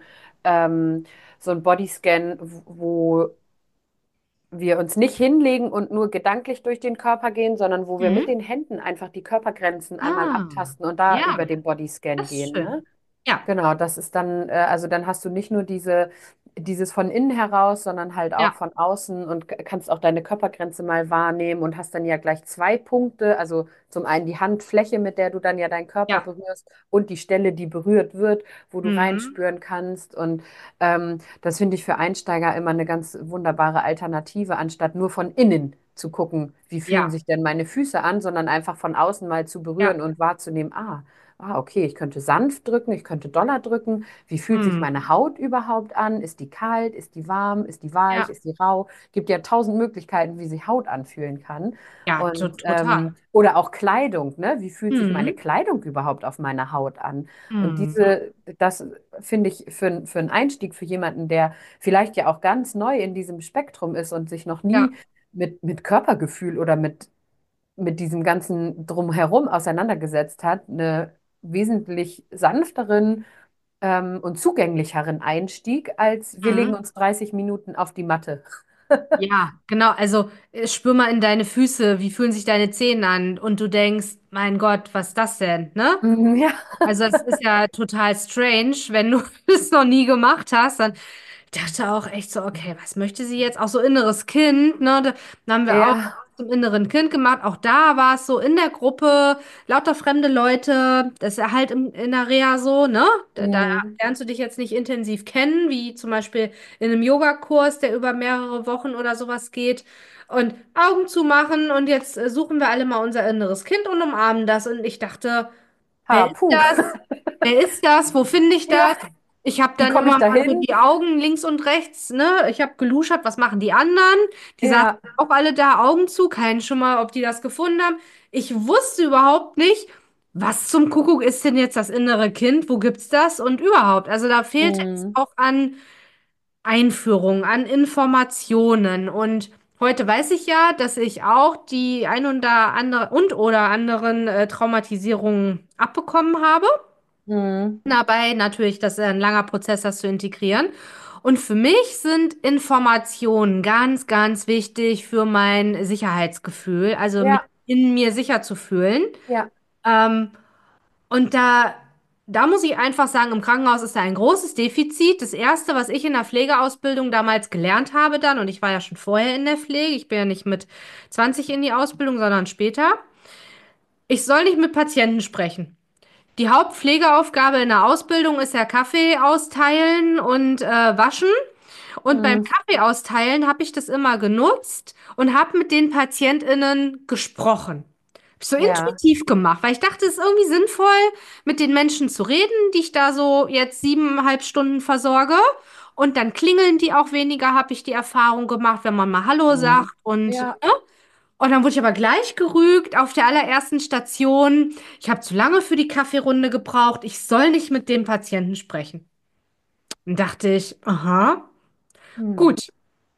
ähm, so ein Bodyscan, wo wir uns nicht hinlegen und nur gedanklich durch den Körper gehen, sondern wo wir mit Mhm. den Händen einfach die Körpergrenzen einmal Ah, abtasten und da ja, über den Bodyscan das ist gehen, schön. ne? Ja, Genau, das ist dann, also dann hast du nicht nur dieses von innen heraus, sondern halt auch ja, von außen und kannst auch deine Körpergrenze mal wahrnehmen und hast dann ja gleich 2 Punkte. Also zum einen die Handfläche, mit der du dann ja deinen Körper ja. berührst und die Stelle, die berührt wird, wo du Mhm. reinspüren kannst. Und das finde ich für Einsteiger immer eine ganz wunderbare Alternative, anstatt nur von innen zu gucken, wie fühlen Ja, sich denn meine Füße an, sondern einfach von außen mal zu berühren ja. und wahrzunehmen, okay, ich könnte sanft drücken, ich könnte doller drücken. Wie fühlt sich meine Mhm. Haut überhaupt an? Ist die kalt? Ist die warm? Ist die weich? Ja, Ist die rau? Gibt ja 1000 Möglichkeiten, wie sich Haut anfühlen kann. ja, Und total. oder auch Kleidung, ne? Wie fühlt sich meine Mhm. Kleidung überhaupt auf meiner Haut an? Und Mhm. das finde ich für einen Einstieg für jemanden, der vielleicht ja auch ganz neu in diesem Spektrum ist und sich noch Ja. nie mit Körpergefühl oder mit diesem ganzen Drumherum auseinandergesetzt hat, eine wesentlich sanfteren und zugänglicheren Einstieg, als wir legen Mhm. uns 30 Minuten auf die Matte. Ja, genau. Also spür mal in deine Füße, wie fühlen sich deine Zehen an? Und du denkst, mein Gott, was ist das denn? Ne? Mhm, ja. Also es ist ja total strange, wenn du es noch nie gemacht hast, dann dachte auch echt so, okay, was möchte sie jetzt? Auch so inneres Kind, ne? Da haben wir auch Ja. zum inneren Kind gemacht. Auch da war es so in der Gruppe, lauter fremde Leute. Das ist ja halt in der Reha so, ne? Da Mhm. lernst du dich jetzt nicht intensiv kennen, wie zum Beispiel in einem Yogakurs, der über mehrere Wochen oder sowas geht. Und Augen zumachen und jetzt suchen wir alle mal unser inneres Kind und umarmen das. Und ich dachte, wer ist Puh. das? Wer ist das? Wo finde ich Ja. das? Ich habe Wie dann komme ich immer da mal so hin? die Augen links und rechts, ne? Ich habe geluschert, was machen die anderen? Die saßen Ja. auch alle da, Augen zu, keinen schon mal, ob die das gefunden haben. Ich wusste überhaupt nicht, was zum Kuckuck ist denn jetzt das innere Kind? Wo gibt's das? Und überhaupt. Also da fehlt es Mhm. auch an Einführung, an Informationen. Und heute weiß ich ja, dass ich auch die ein oder andere und oder anderen Traumatisierungen abbekommen habe. Mhm. Dabei natürlich, das ist ein langer Prozess, das zu integrieren. Und für mich sind Informationen ganz, ganz wichtig für mein Sicherheitsgefühl, also mich Ja. in mir sicher zu fühlen. Ja. Ähm, und da muss ich einfach sagen, im Krankenhaus ist da ein großes Defizit. Das Erste, was ich in der Pflegeausbildung damals gelernt habe dann, und ich war ja schon vorher in der Pflege, ich bin ja nicht mit 20 in die Ausbildung, sondern später, ich soll nicht mit Patienten sprechen. Die Hauptpflegeaufgabe in der Ausbildung ist ja Kaffee austeilen und waschen. Und beim Mhm. Kaffee austeilen habe ich das immer genutzt und habe mit den PatientInnen gesprochen. Hab ich so Ja. intuitiv gemacht, weil ich dachte, es ist irgendwie sinnvoll, mit den Menschen zu reden, die ich da so jetzt 7,5 Stunden versorge. Und dann klingeln die auch weniger, habe ich die Erfahrung gemacht, wenn man mal Hallo Mhm. sagt. Und Ja. und dann wurde ich aber gleich gerügt auf der allerersten Station. Ich habe zu lange für die Kaffeerunde gebraucht. Ich soll nicht mit dem Patienten sprechen. Dann dachte ich, aha, Mhm. gut.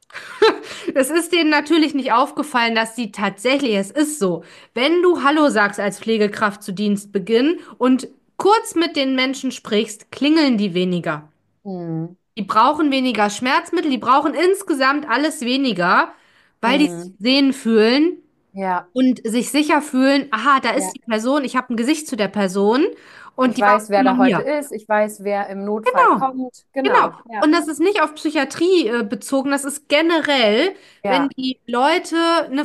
Es ist denen natürlich nicht aufgefallen, dass die tatsächlich, es ist so, wenn du Hallo sagst als Pflegekraft zu Dienstbeginn und kurz mit den Menschen sprichst, klingeln die weniger. Mhm. Die brauchen weniger Schmerzmittel, die brauchen insgesamt alles weniger, weil die sich Mhm. sehen fühlen. Ja. Und sich sicher fühlen, aha, da ist Ja. die Person, ich habe ein Gesicht zu der Person und Ich die war weiß, wer immer da heute hier. ist. Ich weiß, wer im Notfall Genau, kommt. genau. Genau. Ja. Und das ist nicht auf Psychiatrie bezogen, das ist generell, wenn Ja. die Leute eine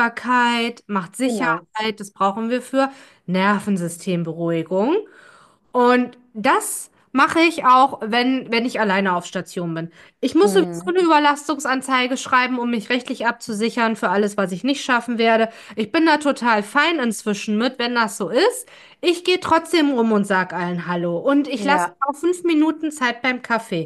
Vorhersehbarkeit, macht Genau. Sicherheit, das brauchen wir für Nervensystemberuhigung. Und das mache ich auch, wenn ich alleine auf Station bin. Ich muss sowieso Mhm. eine Überlastungsanzeige schreiben, um mich rechtlich abzusichern für alles, was ich nicht schaffen werde. Ich bin da total fein inzwischen mit, wenn das so ist. Ich gehe trotzdem rum und sag allen Hallo. Und ich lasse Ja, auch 5 Minuten Zeit beim Kaffee.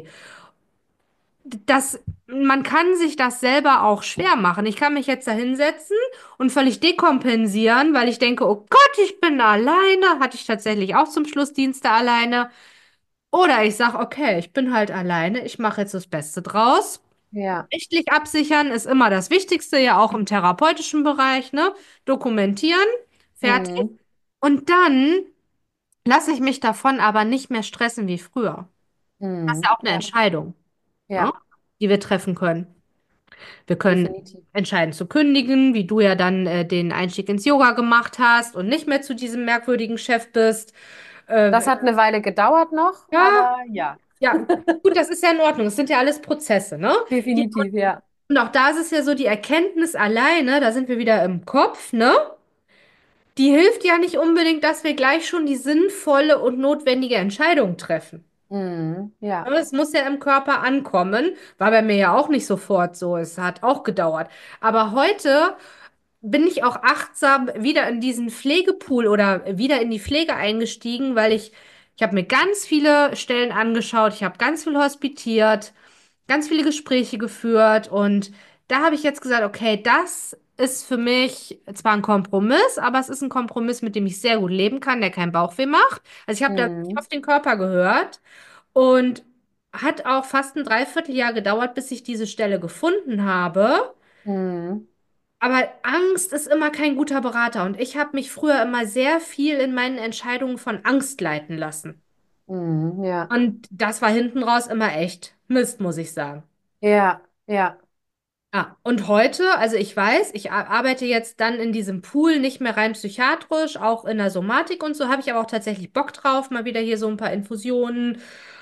Man kann sich das selber auch schwer machen. Ich kann mich jetzt da hinsetzen und völlig dekompensieren, weil ich denke, oh Gott, ich bin alleine. Hatte ich tatsächlich auch zum Schluss Dienste alleine. Oder ich sage, okay, ich bin halt alleine, ich mache jetzt das Beste draus. ja. Rechtlich absichern ist immer das Wichtigste, ja auch im therapeutischen Bereich, ne? Dokumentieren, fertig. Mhm. Und dann lasse ich mich davon aber nicht mehr stressen wie früher. Das ist Mhm. ja auch eine Ja, Entscheidung, ne? ja, Die wir treffen können. Wir können definitiv. entscheiden zu kündigen, wie du ja dann den Einstieg ins Yoga gemacht hast und nicht mehr zu diesem merkwürdigen Chef bist. Das Äh, hat eine Weile gedauert noch, ja, aber ja, ja, gut, das ist ja in Ordnung. Es sind ja alles Prozesse, ne? Die, definitiv, ja. und auch da ist es ja so, die Erkenntnis alleine, da sind wir wieder im Kopf, ne? Die hilft ja nicht unbedingt, dass wir gleich schon die sinnvolle und notwendige Entscheidung treffen. Mhm. Ja. Ne? Es muss ja im Körper ankommen. War bei mir ja auch nicht sofort so. Es hat auch gedauert. Aber heute bin ich auch achtsam wieder in diesen Pflegepool oder wieder in die Pflege eingestiegen, weil ich habe mir ganz viele Stellen angeschaut, ich habe ganz viel hospitiert, ganz viele Gespräche geführt und da habe ich jetzt gesagt, okay, das ist für mich zwar ein Kompromiss, aber es ist ein Kompromiss, mit dem ich sehr gut leben kann, der keinen Bauchweh macht. Also ich habe da wirklich Mhm. auf den Körper gehört und hat auch fast ein Dreivierteljahr gedauert, bis ich diese Stelle gefunden habe. Mhm. Aber Angst ist immer kein guter Berater und ich habe mich früher immer sehr viel in meinen Entscheidungen von Angst leiten lassen. Mhm. Ja. Und das war hinten raus immer echt Mist, muss ich sagen. Ja. Ja. Ah, und heute, also ich weiß, ich arbeite jetzt dann in diesem Pool nicht mehr rein psychiatrisch, auch in der Somatik und so, habe ich aber auch tatsächlich Bock drauf, mal wieder hier so ein paar Infusionen,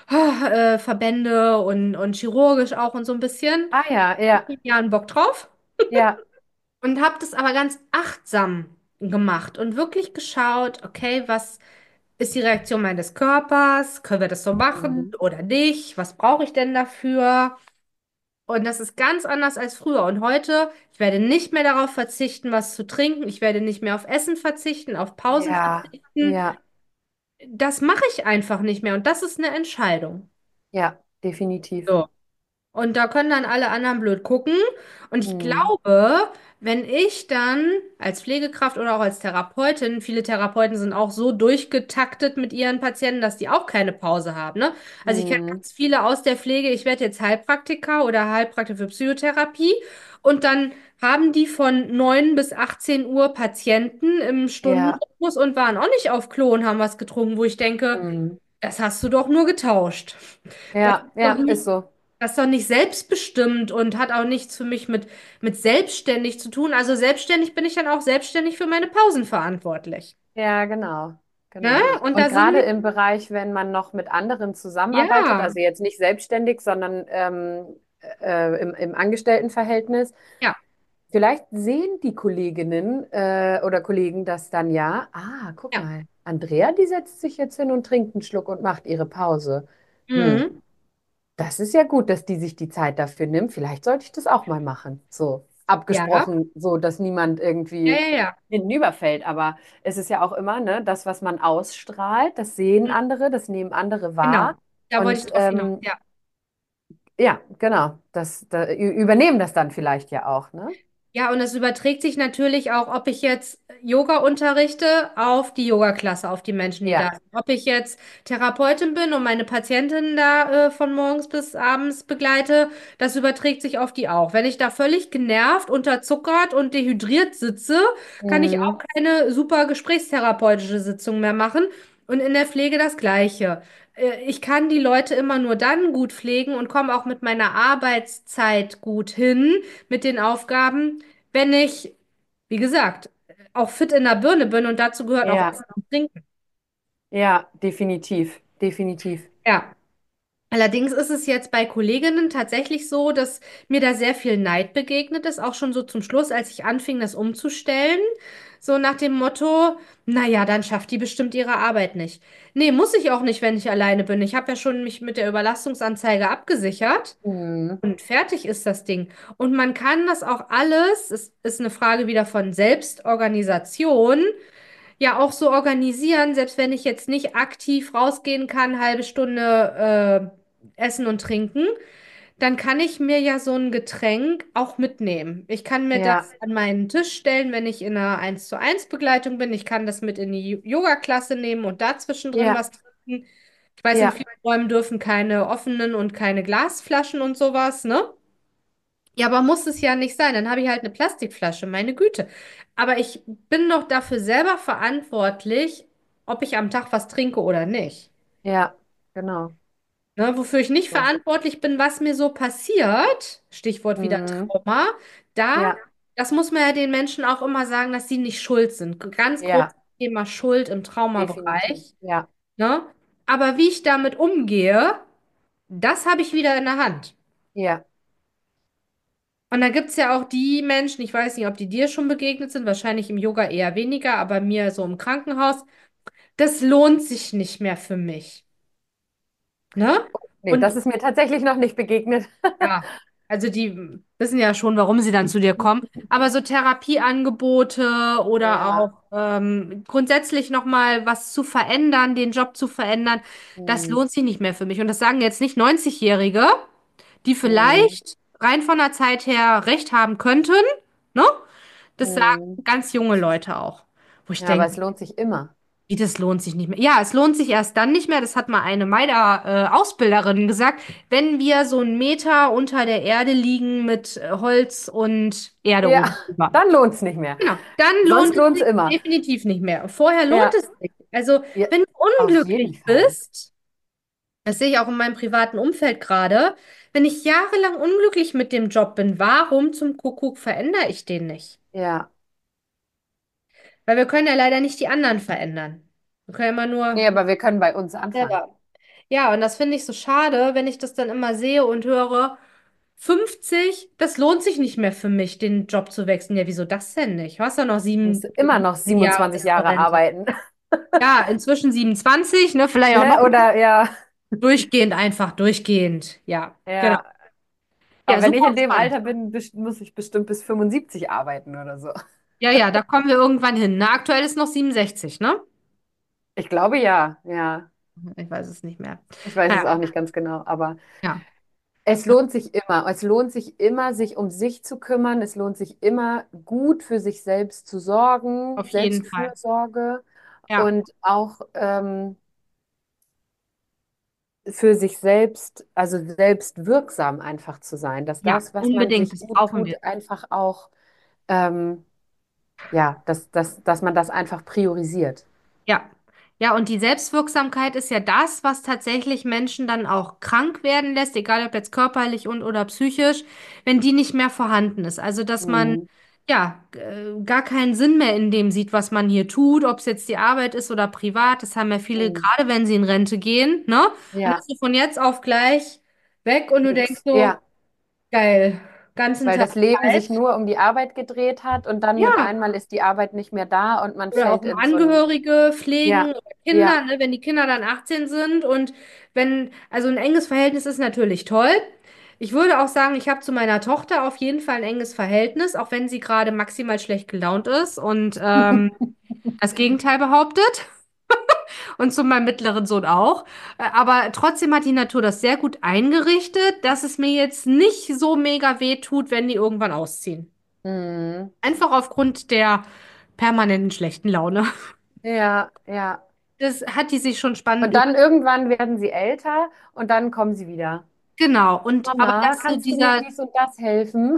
Verbände und chirurgisch auch und so ein bisschen. Ah ja, ja. Ja, einen Bock drauf. Ja. Und habe das aber ganz achtsam gemacht und wirklich geschaut, okay, was ist die Reaktion meines Körpers? Können wir das so machen Mhm. oder nicht? Was brauche ich denn dafür? Und das ist ganz anders als früher. Und heute, ich werde nicht mehr darauf verzichten, was zu trinken. Ich werde nicht mehr auf Essen verzichten, auf Pausen Ja. verzichten. Ja. Das mache ich einfach nicht mehr. Und das ist eine Entscheidung. Ja. Definitiv. So. Und da können dann alle anderen blöd gucken. Und ich Mhm. glaube, wenn ich dann als Pflegekraft oder auch als Therapeutin, viele Therapeuten sind auch so durchgetaktet mit ihren Patienten, dass die auch keine Pause haben, ne? Also ich kenne Mhm. ganz viele aus der Pflege, ich werde jetzt Heilpraktiker oder Heilpraktiker für Psychotherapie und dann haben die von 9 bis 18 Uhr Patienten im Ja. Stundenrhythmus und waren auch nicht auf Klo und haben was getrunken, wo ich denke, Mhm. das hast du doch nur getauscht. Das Ja. ist doch Ja. Ist nicht so. das ist doch nicht selbstbestimmt und hat auch nichts für mich mit selbstständig zu tun. Also selbstständig bin ich dann auch selbstständig für meine Pausen verantwortlich. Ja, genau. Ne? Genau. Und Und da sind gerade wir, im Bereich, wenn man noch mit anderen zusammenarbeitet, ja, also jetzt nicht selbstständig, sondern im Angestelltenverhältnis, ja, vielleicht sehen die Kolleginnen oder Kollegen das dann ja. Ah, guck ja. mal, Andrea, die setzt sich jetzt hin und trinkt einen Schluck und macht ihre Pause. Hm, Mhm. das ist ja gut, dass die sich die Zeit dafür nimmt. Vielleicht sollte ich das auch mal machen. So Ja, abgesprochen, so dass niemand ja, irgendwie ja, ja. hinüberfällt. Aber es ist ja auch immer, ne, das, was man ausstrahlt, das sehen Mhm. andere, das nehmen andere wahr. Genau. Da wollte ich Und drauf hinaus. Ja. ja, genau, übernehmen das dann vielleicht ja auch, ne? Ja, und es überträgt sich natürlich auch, ob ich jetzt Yoga unterrichte, auf die Yoga-Klasse, auf die Menschen, die Ja. da sind. Ob ich jetzt Therapeutin bin und meine Patientinnen da von morgens bis abends begleite, das überträgt sich auf die auch. Wenn ich da völlig genervt, unterzuckert und dehydriert sitze, kann ich auch Mhm. keine super gesprächstherapeutische Sitzung mehr machen. Und in der Pflege das Gleiche. Ich kann die Leute immer nur dann gut pflegen und komme auch mit meiner Arbeitszeit gut hin mit den Aufgaben, wenn ich, wie gesagt, auch fit in der Birne bin und dazu gehört auch Ja. Essen und Trinken. Ja, definitiv, definitiv. Ja. Allerdings ist es jetzt bei Kolleginnen tatsächlich so, dass mir da sehr viel Neid begegnet ist, auch schon so zum Schluss, als ich anfing, das umzustellen. So nach dem Motto, naja, dann schafft die bestimmt ihre Arbeit nicht. Nee, muss ich auch nicht, wenn ich alleine bin. Ich habe ja schon mich mit der Überlastungsanzeige abgesichert Mhm. und fertig ist das Ding. Und man kann das auch alles, es ist eine Frage wieder von Selbstorganisation, ja auch so organisieren, selbst wenn ich jetzt nicht aktiv rausgehen kann, halbe Stunde essen und trinken, dann kann ich mir ja so ein Getränk auch mitnehmen. Ich kann mir das Ja, an meinen Tisch stellen, wenn ich in einer 1:1 Begleitung bin. Ich kann das mit in die Yoga-Klasse nehmen und da zwischendrin ja, was trinken. Ich weiß, in ja, vielen Räumen dürfen keine offenen und keine Glasflaschen und sowas, ne? Ja, aber muss es ja nicht sein. Dann habe ich halt eine Plastikflasche, meine Güte. Aber ich bin doch dafür selber verantwortlich, ob ich am Tag was trinke oder nicht. ja, genau. Ne, wofür ich nicht So. verantwortlich bin, was mir so passiert, Stichwort wieder Mhm. Trauma, da, Ja, das muss man ja den Menschen auch immer sagen, dass sie nicht schuld sind. Ganz ja, großes Thema Schuld im definitiv. Traumabereich, Ja, ne? Aber wie ich damit umgehe, das habe ich wieder in der Hand. ja. Und da gibt es ja auch die Menschen, ich weiß nicht, ob die dir schon begegnet sind, wahrscheinlich im Yoga eher weniger, aber mir so im Krankenhaus, das lohnt sich nicht mehr für mich. Ne? Nee, Und das ist mir tatsächlich noch nicht begegnet. ja, also die wissen ja schon, warum sie dann zu dir kommen. Aber so Therapieangebote oder Ja. auch grundsätzlich nochmal was zu verändern, den Job zu verändern, das Mhm. lohnt sich nicht mehr für mich. Und das sagen jetzt nicht 90-Jährige, die Mhm. vielleicht rein von der Zeit her recht haben könnten, ne? Das sagen Mhm. ganz junge Leute auch. Wo ich Ja, aber denke, es lohnt sich immer. wie, das lohnt sich nicht mehr. Ja, es lohnt sich erst dann nicht mehr. Das hat mal eine meiner Ausbilderinnen gesagt. Wenn wir so einen Meter unter der Erde liegen mit Holz und Erde oben Ja, drüber. dann lohnt es nicht mehr. Genau, dann lohnt Sonst es lohnt es sich immer. definitiv nicht mehr. Vorher lohnt Ja, es sich. Also, ja, wenn du auf jeden unglücklich Fall. bist, das sehe ich auch in meinem privaten Umfeld gerade, wenn ich jahrelang unglücklich mit dem Job bin, warum zum Kuckuck verändere ich den nicht? Ja. Weil wir können ja leider nicht die anderen verändern. Wir können ja immer Nee, nur aber wir können bei uns anfangen. selber. Ja, und das finde ich so schade, wenn ich das dann immer sehe und höre, 50, das lohnt sich nicht mehr für mich, den Job zu wechseln. Ja, wieso das denn nicht? Du hast ja noch Musst du immer noch 7 Jahre 27 bis zur Jahre Rente. arbeiten. Ja, inzwischen 27, ne? Vielleicht auch Ne? noch Oder ja, durchgehend, einfach durchgehend. Ja, genau. ja. Ja, Aber wenn ich super in dem spannend. Alter bin, muss ich bestimmt bis 75 arbeiten oder so. Ja, ja, da kommen wir irgendwann hin. Ne? Aktuell ist noch 67, ne? Ich glaube ja, ja. Ich weiß es nicht mehr. Ich weiß es Naja, auch nicht ganz genau, aber ja, es lohnt sich immer. Es lohnt sich immer, sich um sich zu kümmern. Es lohnt sich immer, gut für sich selbst zu sorgen, auf jeden Fall. Selbstfürsorge Ja, und auch für sich selbst, also selbst wirksam einfach zu sein, dass ja, das, was man unbedingt. sich Das gut brauchen wir. tut, einfach auch, ähm, ja, dass man das einfach priorisiert. Ja. Ja, und die Selbstwirksamkeit ist ja das, was tatsächlich Menschen dann auch krank werden lässt, egal ob jetzt körperlich und oder psychisch, wenn die nicht mehr vorhanden ist. Also, dass man Mhm. ja gar keinen Sinn mehr in dem sieht, was man hier tut, ob es jetzt die Arbeit ist oder privat. Das haben ja viele, Mhm. gerade wenn sie in Rente gehen, ne? Dann Ja, bist du von jetzt auf gleich weg und du denkst nix. so, Ja, geil, ganzen weil Tag das Leben sich Zeit. nur um die Arbeit gedreht hat und dann mit Ja. einmal ist die Arbeit nicht mehr da und man Oder auch fällt um in so ein, Angehörige pflegen ja, oder ja, Kinder, ne, wenn die Kinder dann 18 sind und wenn, also ein enges Verhältnis ist natürlich toll. Ich würde auch sagen, ich habe zu meiner Tochter auf jeden Fall ein enges Verhältnis, auch wenn sie gerade maximal schlecht gelaunt ist und das Gegenteil behauptet. Und zu meinem mittleren Sohn auch. Aber trotzdem hat die Natur das sehr gut eingerichtet, dass es mir jetzt nicht so mega weh tut, wenn die irgendwann ausziehen. Mhm. Einfach aufgrund der permanenten schlechten Laune. Ja, ja. Das hat die sich schon spannend Und über. dann irgendwann werden sie älter und dann kommen sie wieder. Genau. Und aber Mama, dass so kannst du mir dieser, dies und das helfen?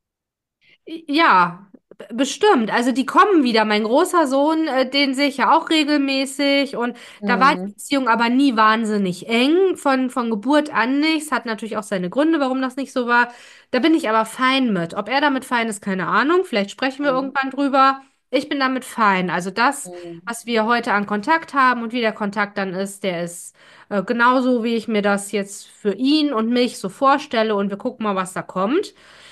ja, bestimmt. Also die kommen wieder. Mein großer Sohn, den sehe ich ja auch regelmäßig. Und da war die Mhm. Beziehung aber nie wahnsinnig eng, von Geburt an nicht. Es hat natürlich auch seine Gründe, warum das nicht so war. Da bin ich aber fein mit. Ob er damit fein ist, keine Ahnung. Vielleicht sprechen wir Mhm. irgendwann drüber. Ich bin damit fein. Also das, Mhm. was wir heute an Kontakt haben und wie der Kontakt dann ist, der ist genauso, wie ich mir das jetzt für ihn und mich so vorstelle. Und wir gucken mal, was da kommt.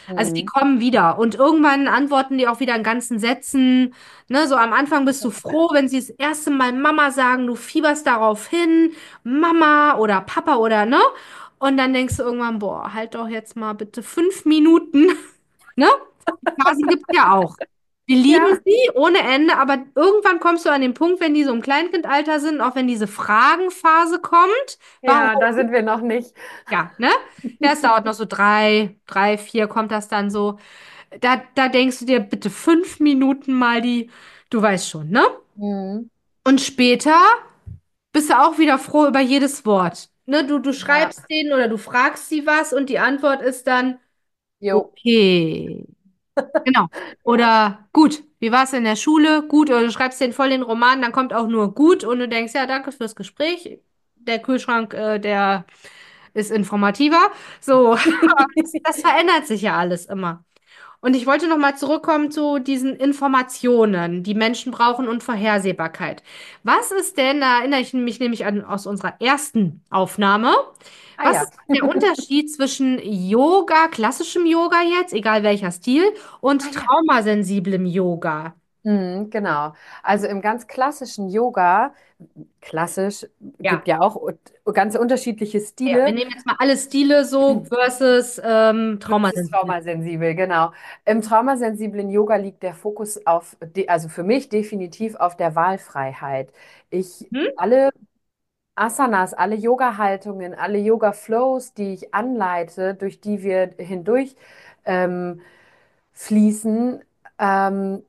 Also die Mhm. kommen wieder und irgendwann antworten die auch wieder in ganzen Sätzen. Ne, so am Anfang bist du froh, wenn sie das erste Mal Mama sagen, du fieberst darauf hin, Mama oder Papa oder ne? Und dann denkst du irgendwann, boah, halt doch jetzt mal bitte 5 Minuten. Ne? Die Phasen gibt es ja auch. Wir lieben Ja. sie ohne Ende, aber irgendwann kommst du an den Punkt, wenn die so im Kleinkindalter sind, auch wenn diese Fragenphase kommt, warum? Ja, da sind wir noch nicht. Ja, ne? Ja, es dauert noch so 3, 4 kommt das dann so. Da denkst du dir bitte 5 Minuten mal du weißt schon, ne? Mhm. Und später bist du auch wieder froh über jedes Wort. Ne? Du Ja. schreibst denen oder du fragst sie was und die Antwort ist dann, Jo. okay. Genau. Oder gut, wie war es in der Schule? Gut, oder du schreibst den voll den Roman, dann kommt auch nur gut und du denkst, ja, danke fürs Gespräch. Der Kühlschrank, der ist informativer. So, das verändert sich ja alles immer. Und ich wollte noch mal zurückkommen zu diesen Informationen, die Menschen brauchen und Vorhersehbarkeit. Was ist denn, da erinnere ich mich nämlich an aus unserer ersten Aufnahme, Ah was ja. ist der Unterschied zwischen Yoga, klassischem Yoga jetzt, egal welcher Stil, Ah und ja. traumasensiblem Yoga? Mhm, genau. Also im ganz klassischen Yoga, klassisch, Ja. gibt ja auch ganz unterschiedliche Ja, wir Stile. nehmen jetzt mal alle Stile so versus Versus traumasensibel. traumasensibel, genau. Im traumasensiblen Yoga liegt der Fokus auf, also für mich definitiv auf der Wahlfreiheit. Hm? Alle Asanas, alle Yoga-Haltungen, alle Yoga-Flows, die ich anleite, durch die wir hindurch ähm, fließen, ähm,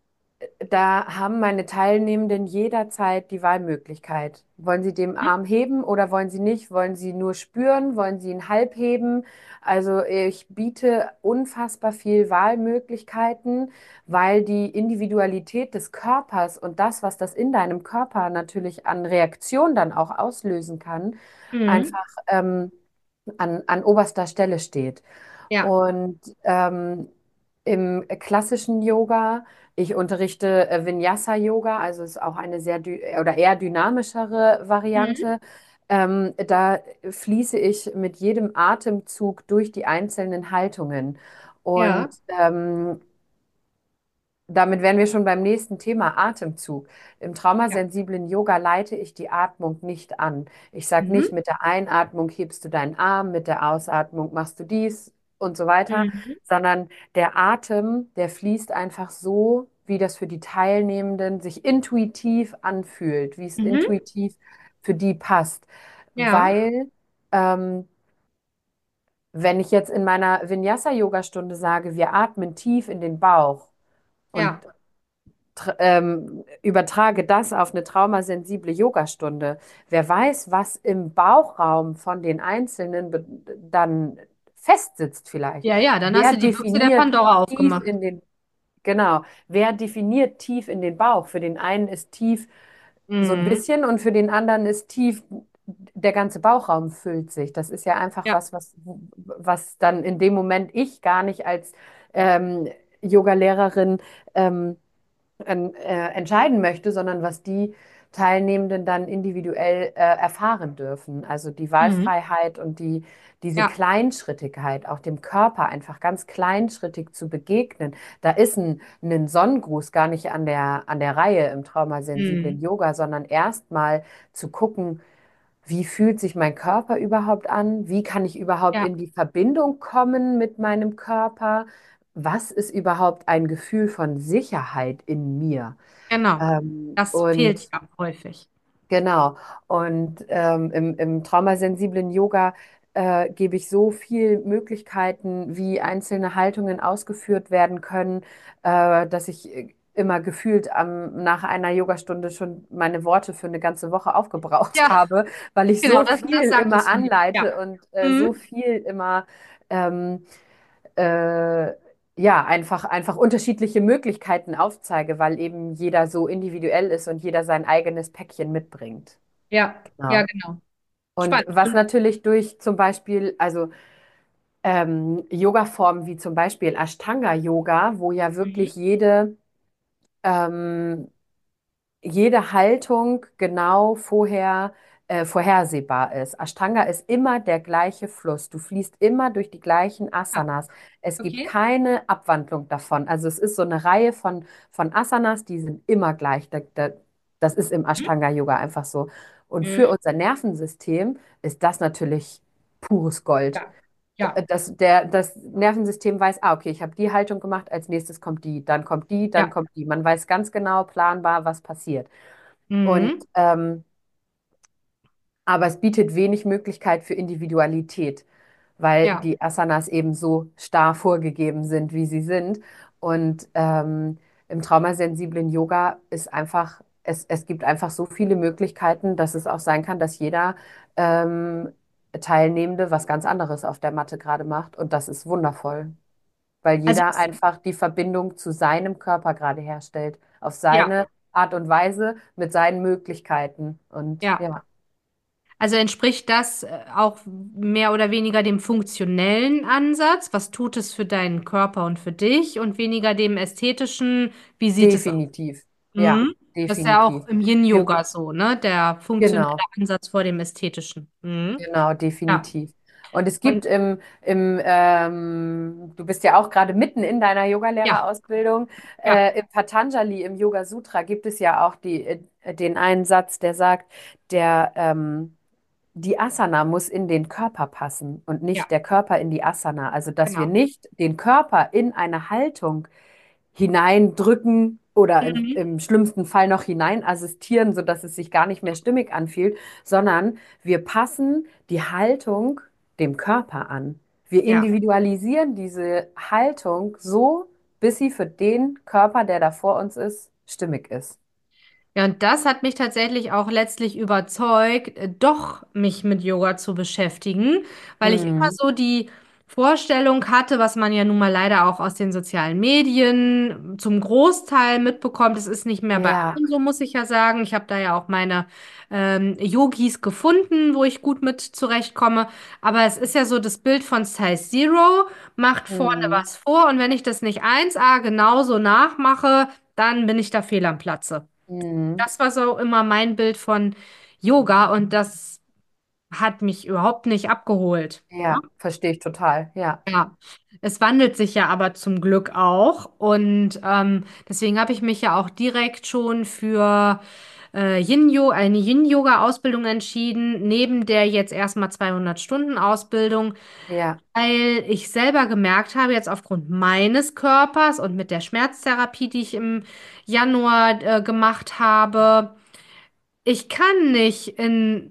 da haben meine Teilnehmenden jederzeit die Wahlmöglichkeit. Wollen sie den Hm? Arm heben oder wollen sie nicht? Wollen sie nur spüren? Wollen sie ihn halb heben? Also ich biete unfassbar viel Wahlmöglichkeiten, weil die Individualität des Körpers und das, was das in deinem Körper natürlich an Reaktion dann auch auslösen kann, Mhm. einfach an oberster Stelle steht. Ja. Und im klassischen Yoga, ich unterrichte Vinyasa-Yoga, also ist auch eine sehr oder eher dynamischere Mhm. Variante. Da fließe ich mit jedem Atemzug durch die einzelnen Haltungen. Und Ja. damit wären wir schon beim nächsten Thema, Atemzug. Im Ja. traumasensiblen Yoga leite ich die Atmung nicht an. Ich sage Mhm. nicht, mit der Einatmung hebst du deinen Arm, mit der Ausatmung machst du dies und so weiter, Mhm. sondern der Atem, der fließt einfach so, wie das für die Teilnehmenden sich intuitiv anfühlt, wie es Mhm. intuitiv für die passt. Ja. Weil, ähm, wenn ich jetzt in meiner Vinyasa-Yoga-Stunde sage, wir atmen tief in den Bauch, und Ja. übertrage das auf eine traumasensible Yogastunde. Wer weiß, was im Bauchraum von den Einzelnen dann festsitzt vielleicht. Ja, ja, dann hast Wer du die Büchse der definiert Pandora tief aufgemacht. in den, genau, wer definiert tief in den Bauch? Für den einen ist tief so ein Mhm. bisschen und für den anderen ist tief, der ganze Bauchraum füllt sich. Das ist ja einfach Ja. was dann in dem Moment ich gar nicht als Yoga-Lehrerin ähm, entscheiden möchte, sondern was die Teilnehmenden dann individuell erfahren dürfen. Also die Mhm. Wahlfreiheit und diese Ja. Kleinschrittigkeit, auch dem Körper einfach ganz kleinschrittig zu begegnen. Da ist ein Sonnengruß gar nicht an der Reihe im traumasensiblen Mhm. Yoga, sondern erstmal zu gucken, wie fühlt sich mein Körper überhaupt an? Wie kann ich überhaupt Ja. in die Verbindung kommen mit meinem Körper? Was ist überhaupt ein Gefühl von Sicherheit in mir? Genau. Das fehlt Und ja häufig. genau. Und im traumasensiblen Yoga gebe ich so viel Möglichkeiten, wie einzelne Haltungen ausgeführt werden können, dass ich immer gefühlt nach einer Yogastunde schon meine Worte für eine ganze Woche aufgebraucht Ja, habe, weil ich genau, so das viel immer sagtest du mir. Ja. anleite und so Mhm. viel immer ähm, äh, ja, einfach unterschiedliche Möglichkeiten aufzeige, weil eben jeder so individuell ist und jeder sein eigenes Päckchen mitbringt. Ja, ja, Genau. genau. Und Spannend. was Und, natürlich durch zum Beispiel, also Yoga-Formen wie zum Beispiel Ashtanga-Yoga, wo ja mhm. wirklich ähm, jede Haltung genau vorher vorhersehbar ist. Ashtanga ist immer der gleiche Fluss. Du fließt immer durch die gleichen Ja, Asanas. Es gibt okay. keine Abwandlung davon. Also es ist so eine Reihe von Asanas, die sind immer gleich. Das ist im Mhm. Ashtanga-Yoga einfach so. Und für Mhm. unser Nervensystem ist das natürlich pures Gold. Ja, ja, Das Nervensystem weiß, okay, ich habe die Haltung gemacht, als nächstes kommt die, dann kommt die, dann ja. kommt die. Man weiß ganz genau, planbar, was passiert. Und Mhm. aber es bietet wenig Möglichkeit für Individualität, weil Ja. die Asanas eben so starr vorgegeben sind, wie sie sind. Und im traumasensiblen Yoga ist einfach, es gibt einfach so viele Möglichkeiten, dass es auch sein kann, dass jeder ähm, Teilnehmende was ganz anderes auf der Matte gerade macht. Und das ist wundervoll, weil Also, jeder einfach die Verbindung zu seinem Körper gerade herstellt, auf ja, seine Art und Weise, mit seinen Möglichkeiten. Und ja. ja, Also entspricht das auch mehr oder weniger dem funktionellen Ansatz? Was tut es für deinen Körper und für dich und weniger dem ästhetischen? Wie sieht es aus? definitiv. Ja, Mhm. Das ist ja definitiv. auch im Wir, Yin-Yoga so, ne? Der funktionelle genau, Ansatz vor dem ästhetischen. Mhm. genau, Ja. definitiv. Und es Und gibt du bist ja auch gerade mitten in deiner ja, Yogalehrerausbildung, ja, im Patanjali, im Yoga Sutra gibt es ja auch den einen Satz, der sagt, die Asana muss in den Körper passen und ja, nicht der Körper in die Asana. Also, dass wir genau. nicht den Körper in eine Haltung hineindrücken oder Mhm. im schlimmsten Fall noch hinein assistieren, sodass es sich gar nicht mehr stimmig anfühlt, sondern wir passen die Haltung dem Körper an. Wir Ja. individualisieren diese Haltung so, bis sie für den Körper, der da vor uns ist, stimmig ist. Ja, und das hat mich tatsächlich auch letztlich überzeugt, doch mich mit Yoga zu beschäftigen, weil ich immer Mhm. so die Vorstellung hatte, was man ja nun mal leider auch aus den sozialen Medien zum Großteil mitbekommt. Es ist nicht mehr bei Ja, allen so, muss ich ja sagen. Ich habe da ja auch meine Yogis gefunden, wo ich gut mit zurechtkomme. Aber es ist ja so das Bild von Size Zero, macht vorne mhm. was vor und wenn ich das nicht 1A genauso nachmache, dann bin ich da fehl am Platze. Mhm. Das war so immer mein Bild von Yoga und das hat mich überhaupt nicht abgeholt. Ja, verstehe ich total. Ja, Ja, es wandelt sich ja aber zum Glück auch und deswegen habe ich mich ja auch direkt schon für eine Yin-Yoga-Ausbildung entschieden, neben der jetzt erstmal 200-Stunden-Ausbildung, ja, weil ich selber gemerkt habe, jetzt aufgrund meines Körpers und mit der Schmerztherapie, die ich im Januar gemacht habe, ich kann nicht in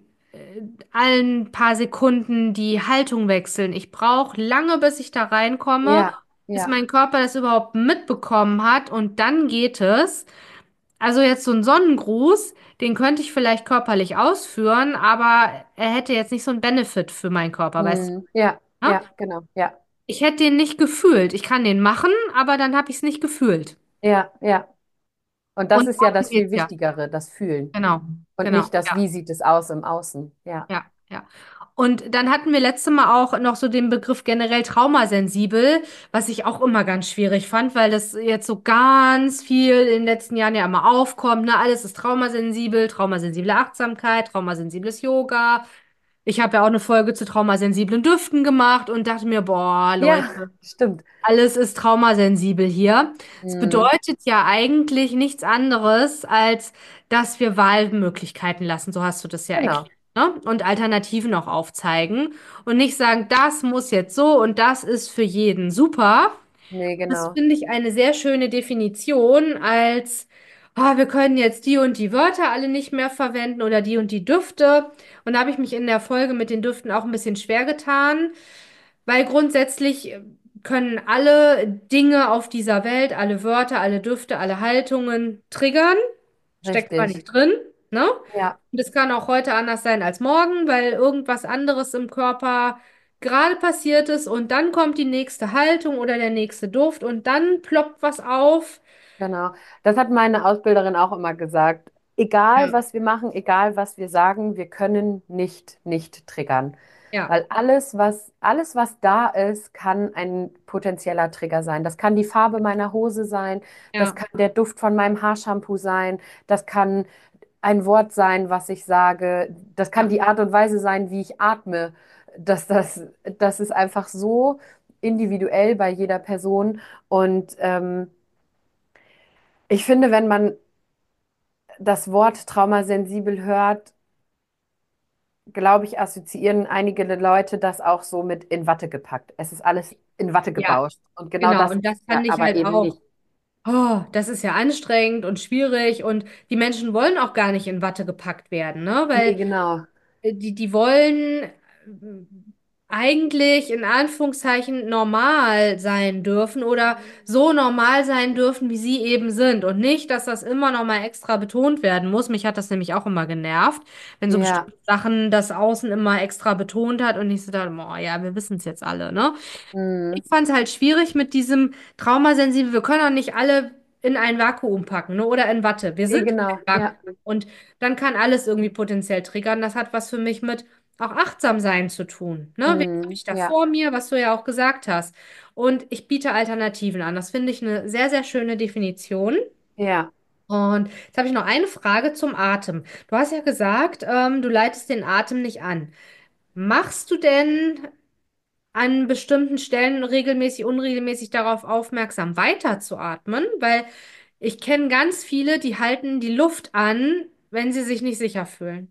allen paar Sekunden die Haltung wechseln. Ich brauche lange, bis ich da reinkomme, ja, bis ja. mein Körper das überhaupt mitbekommen hat und dann geht es. Also jetzt so ein Sonnengruß, den könnte ich vielleicht körperlich ausführen, aber er hätte jetzt nicht so einen Benefit für meinen Körper, weißt Mhm. Ja, du? Ne? ja, genau. Ja, Ich hätte den nicht gefühlt. Ich kann den machen, aber dann habe ich es nicht gefühlt. ja, ja. Und das Und ist ja darum das viel geht's ja. Wichtigere, das Fühlen. Genau, Und genau. nicht das, Ja. wie sieht es aus im Außen. Ja. Ja, ja. Und dann hatten wir letztes Mal auch noch so den Begriff generell traumasensibel, was ich auch immer ganz schwierig fand, weil das jetzt so ganz viel in den letzten Jahren ja immer aufkommt. Ne? Alles ist traumasensibel, traumasensible Achtsamkeit, traumasensibles Yoga. Ich habe ja auch eine Folge zu traumasensiblen Düften gemacht und dachte mir, boah, Ja, Leute, stimmt. alles ist traumasensibel hier. Es Mhm. bedeutet ja eigentlich nichts anderes, als dass wir Wahlmöglichkeiten lassen. So hast du das ja Genau. erklärt, ne? Und Alternativen auch aufzeigen und nicht sagen, das muss jetzt so und das ist für jeden super. Nee, Das genau. finde ich eine sehr schöne Definition als, wir können jetzt die und die Wörter alle nicht mehr verwenden oder die und die Düfte. Und da habe ich mich in der Folge mit den Düften auch ein bisschen schwer getan, weil grundsätzlich können alle Dinge auf dieser Welt, alle Wörter, alle Düfte, alle Haltungen triggern. Steckt zwar Richtig. nicht drin, ne? Ja, Und es kann auch heute anders sein als morgen, weil irgendwas anderes im Körper gerade passiert ist und dann kommt die nächste Haltung oder der nächste Duft und dann ploppt was auf. genau. Das hat meine Ausbilderin auch immer gesagt. Egal, Ja, was wir machen, egal, was wir sagen, wir können nicht triggern. ja, Weil alles, was da ist, kann ein potenzieller Trigger sein. Das kann die Farbe meiner Hose sein, das ja, kann der Duft von meinem Haarshampoo sein, das kann ein Wort sein, was ich sage. Das kann Ja, die Art und Weise sein, wie ich atme. Dass das ist einfach so individuell bei jeder Person. Und ich finde, wenn man das Wort traumasensibel hört, glaube ich, assoziieren einige Leute das auch so mit in Watte gepackt. Es ist alles in Watte ja, gebauscht. Und genau genau. das Und ist das es ja fand ich aber halt eben nicht. auch. Oh, das ist ja anstrengend und schwierig und die Menschen wollen auch gar nicht in Watte gepackt werden, ne? Nee, Weil genau. die wollen eigentlich in Anführungszeichen normal sein dürfen oder so normal sein dürfen, wie sie eben sind. Und nicht, dass das immer noch mal extra betont werden muss. Mich hat das nämlich auch immer genervt, wenn so Ja. bestimmte Sachen das Außen immer extra betont hat und ich so dachte, oh ja, wir wissen es jetzt alle, ne? Mhm. Ich fand es halt schwierig mit diesem Traumasensibel. Wir können auch nicht alle in ein Vakuum packen, ne? Oder in Watte. Wir Nee, sind genau. kein Ja. Vakuum. Und dann kann alles irgendwie potenziell triggern. Das hat was für mich mit auch achtsam sein zu tun. Ne? Wen habe Mhm. ich da Ja. vor mir, was du ja auch gesagt hast. Und ich biete Alternativen an. Das finde ich eine sehr, sehr schöne Definition. Ja. Und jetzt habe ich noch eine Frage zum Atem. Du hast ja gesagt, du leitest den Atem nicht an. Machst du denn an bestimmten Stellen regelmäßig, unregelmäßig darauf aufmerksam, weiterzuatmen, weil ich kenne ganz viele, die halten die Luft an, wenn sie sich nicht sicher fühlen.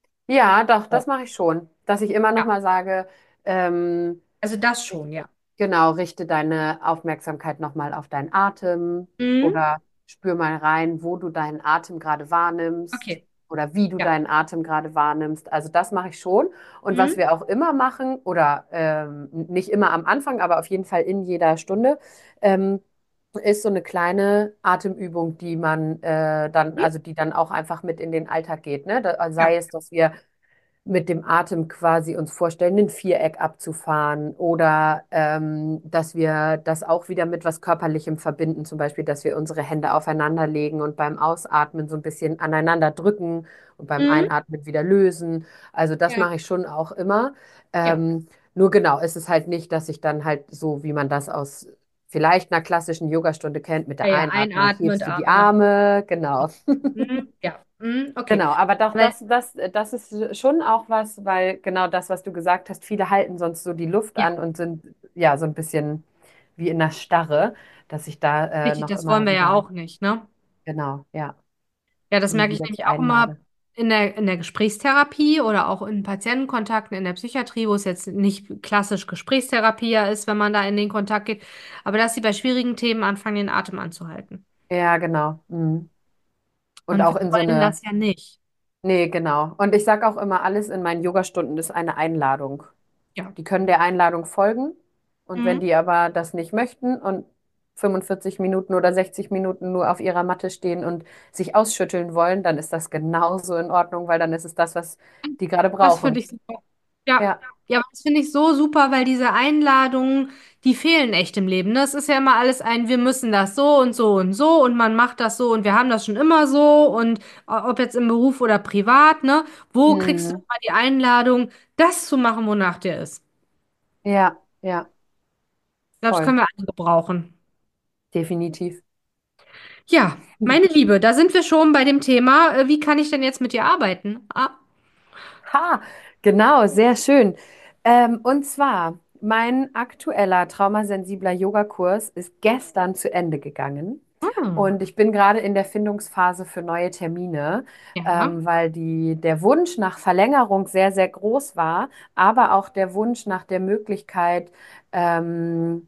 Ja, doch, das mache ich schon. Dass ich immer noch Ja, mal sage, ähm, also das schon, ja. genau, richte deine Aufmerksamkeit nochmal auf deinen Atem Mhm. oder spür mal rein, wo du deinen Atem gerade wahrnimmst Okay, oder wie du ja. deinen Atem gerade wahrnimmst. Also das mache ich schon. Und was Mhm. wir auch immer machen, oder nicht immer am Anfang, aber auf jeden Fall in jeder Stunde, ähm, ist so eine kleine Atemübung, die man dann, Mhm. also die dann auch einfach mit in den Alltag geht, ne? Da, sei Ja. es, dass wir mit dem Atem quasi uns vorstellen, ein Viereck abzufahren oder dass wir das auch wieder mit was Körperlichem verbinden, zum Beispiel, dass wir unsere Hände aufeinander legen und beim Ausatmen so ein bisschen aneinander drücken und beim Mhm. Einatmen wieder lösen. Also das Ja. mache ich schon auch immer. Ja. Nur genau, es ist halt nicht, dass ich dann halt so, wie man das aus vielleicht einer klassischen Yogastunde kennt, mit Ja, der ja, Einatmung einatmend, hebst du die Arme nach. Arme, genau. Mhm. Ja. Mhm. Okay. Genau, aber doch, Weil, das ist schon auch was, weil genau das, was du gesagt hast, viele halten sonst so die Luft ja, an und sind ja so ein bisschen wie in der Starre, dass ich da richtig, noch das wollen immer wir ja wieder, auch nicht, ne? genau, ja, Ja, das immer merke ich wieder nämlich zu auch immer einlade. in der Gesprächstherapie oder auch in Patientenkontakten in der Psychiatrie, wo es jetzt nicht klassisch Gesprächstherapie ja ist, wenn man da in den Kontakt geht, aber dass sie bei schwierigen Themen anfangen, den Atem anzuhalten. Ja, genau. Mhm. Und Und wir auch in so wollen eine, das ja nicht. nee, genau. Und ich sage auch immer, alles in meinen Yogastunden ist eine Einladung. Ja. Die können der Einladung folgen. Und wenn Mhm. die aber das nicht möchten und 45 Minuten oder 60 Minuten nur auf ihrer Matte stehen und sich ausschütteln wollen, dann ist das genauso in Ordnung, weil dann ist es das, was die gerade Das finde brauchen. ich super. Ja. Ja, Ja, aber das finde ich so super, weil diese Einladungen, die fehlen echt im Leben. Das ist ja immer alles ein, wir müssen das so und so und so und man macht das so und wir haben das schon immer so und ob jetzt im Beruf oder privat, ne? Wo kriegst du mhm. mal die Einladung, das zu machen, wonach dir ist? Ja, ja, Ich glaube, das voll. können wir alle gebrauchen. Definitiv. Ja, meine Liebe, da sind wir schon bei dem Thema, wie kann ich denn jetzt mit dir arbeiten? Ah, Ha, genau, sehr schön. Und zwar, mein aktueller traumasensibler Yogakurs ist gestern zu Ende gegangen. hm, Und ich bin gerade in der Findungsphase für neue Termine, ja, weil der Wunsch nach Verlängerung sehr, sehr groß war, aber auch der Wunsch nach der Möglichkeit, ähm,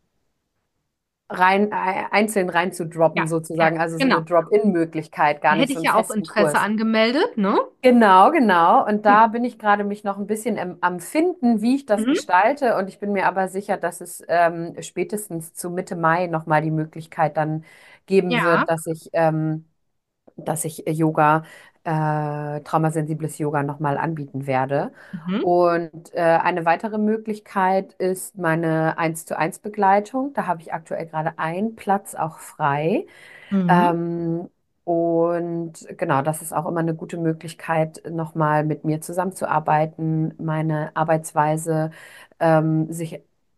einzeln reinzudroppen, ja, ja, sozusagen. Also so eine genau. Drop-in-Möglichkeit, Da gar nicht hätte so ich einen ja auch festen Interesse Kurs. angemeldet, ne? Genau, genau. Und da bin ich gerade mich noch ein bisschen am Finden, wie ich das Mhm. gestalte. Und ich bin mir aber sicher, dass es spätestens zu Mitte Mai nochmal die Möglichkeit dann geben Ja. wird, dass ich Yoga, traumasensibles Yoga nochmal anbieten werde. Mhm. Und eine weitere Möglichkeit ist meine 1:1 Begleitung. Da habe ich aktuell gerade einen Platz auch frei. Mhm. Ähm, und genau, das ist auch immer eine gute Möglichkeit, nochmal mit mir zusammenzuarbeiten, meine Arbeitsweise sich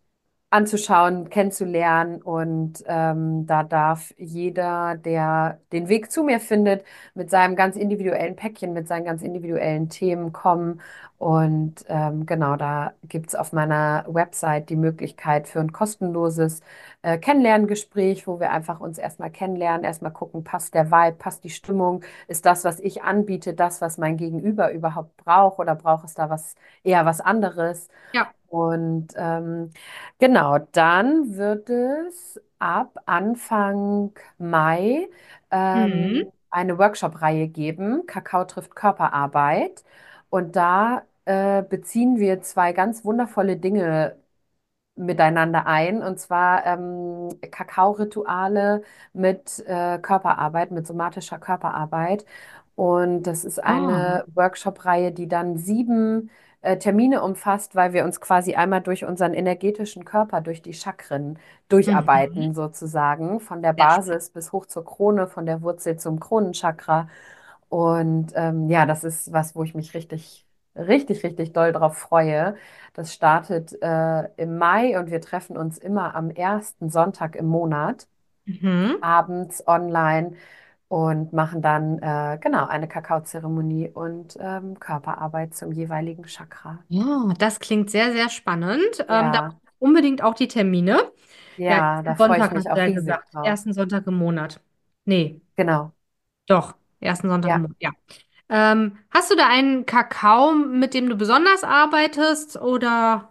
anzuschauen, kennenzulernen. Und da darf jeder, der den Weg zu mir findet, mit seinem ganz individuellen Päckchen, mit seinen ganz individuellen Themen kommen. Und genau, da gibt es auf meiner Website die Möglichkeit für ein kostenloses Kennenlerngespräch, wo wir einfach uns erstmal kennenlernen, erstmal gucken, passt der Vibe, passt die Stimmung, ist das, was ich anbiete, das, was mein Gegenüber überhaupt braucht, oder braucht es da eher was anderes? Ja. Und genau, dann wird es ab Anfang Mai Mhm. eine Workshop-Reihe geben, Kakao trifft Körperarbeit. Und da beziehen wir zwei ganz wundervolle Dinge miteinander ein, und zwar Kakao-Rituale mit Körperarbeit, mit somatischer Körperarbeit. Und das ist Oh. eine Workshop-Reihe, die dann 7 Termine umfasst, weil wir uns quasi einmal durch unseren energetischen Körper, durch die Chakren Mhm. durcharbeiten, sozusagen, von der Sehr spannend. Basis bis hoch zur Krone, von der Wurzel zum Kronenchakra. Und ja, das ist was, wo ich mich richtig doll drauf freue. Das startet im Mai, und wir treffen uns immer am ersten Sonntag im Monat, Mhm. abends online, und machen dann genau eine Kakaozeremonie und Körperarbeit zum jeweiligen Chakra. Ja, das klingt sehr, sehr spannend. Da Ja, unbedingt auch die Termine. Ja, ja, da ersten freue ich Sonntag hast mich du auch ja riesig gesagt. drauf. Ersten Sonntag im Monat. Nee, Genau. doch. Ersten Sonntag im Ja. Monat, ja. Hast du da einen Kakao, mit dem du besonders arbeitest oder?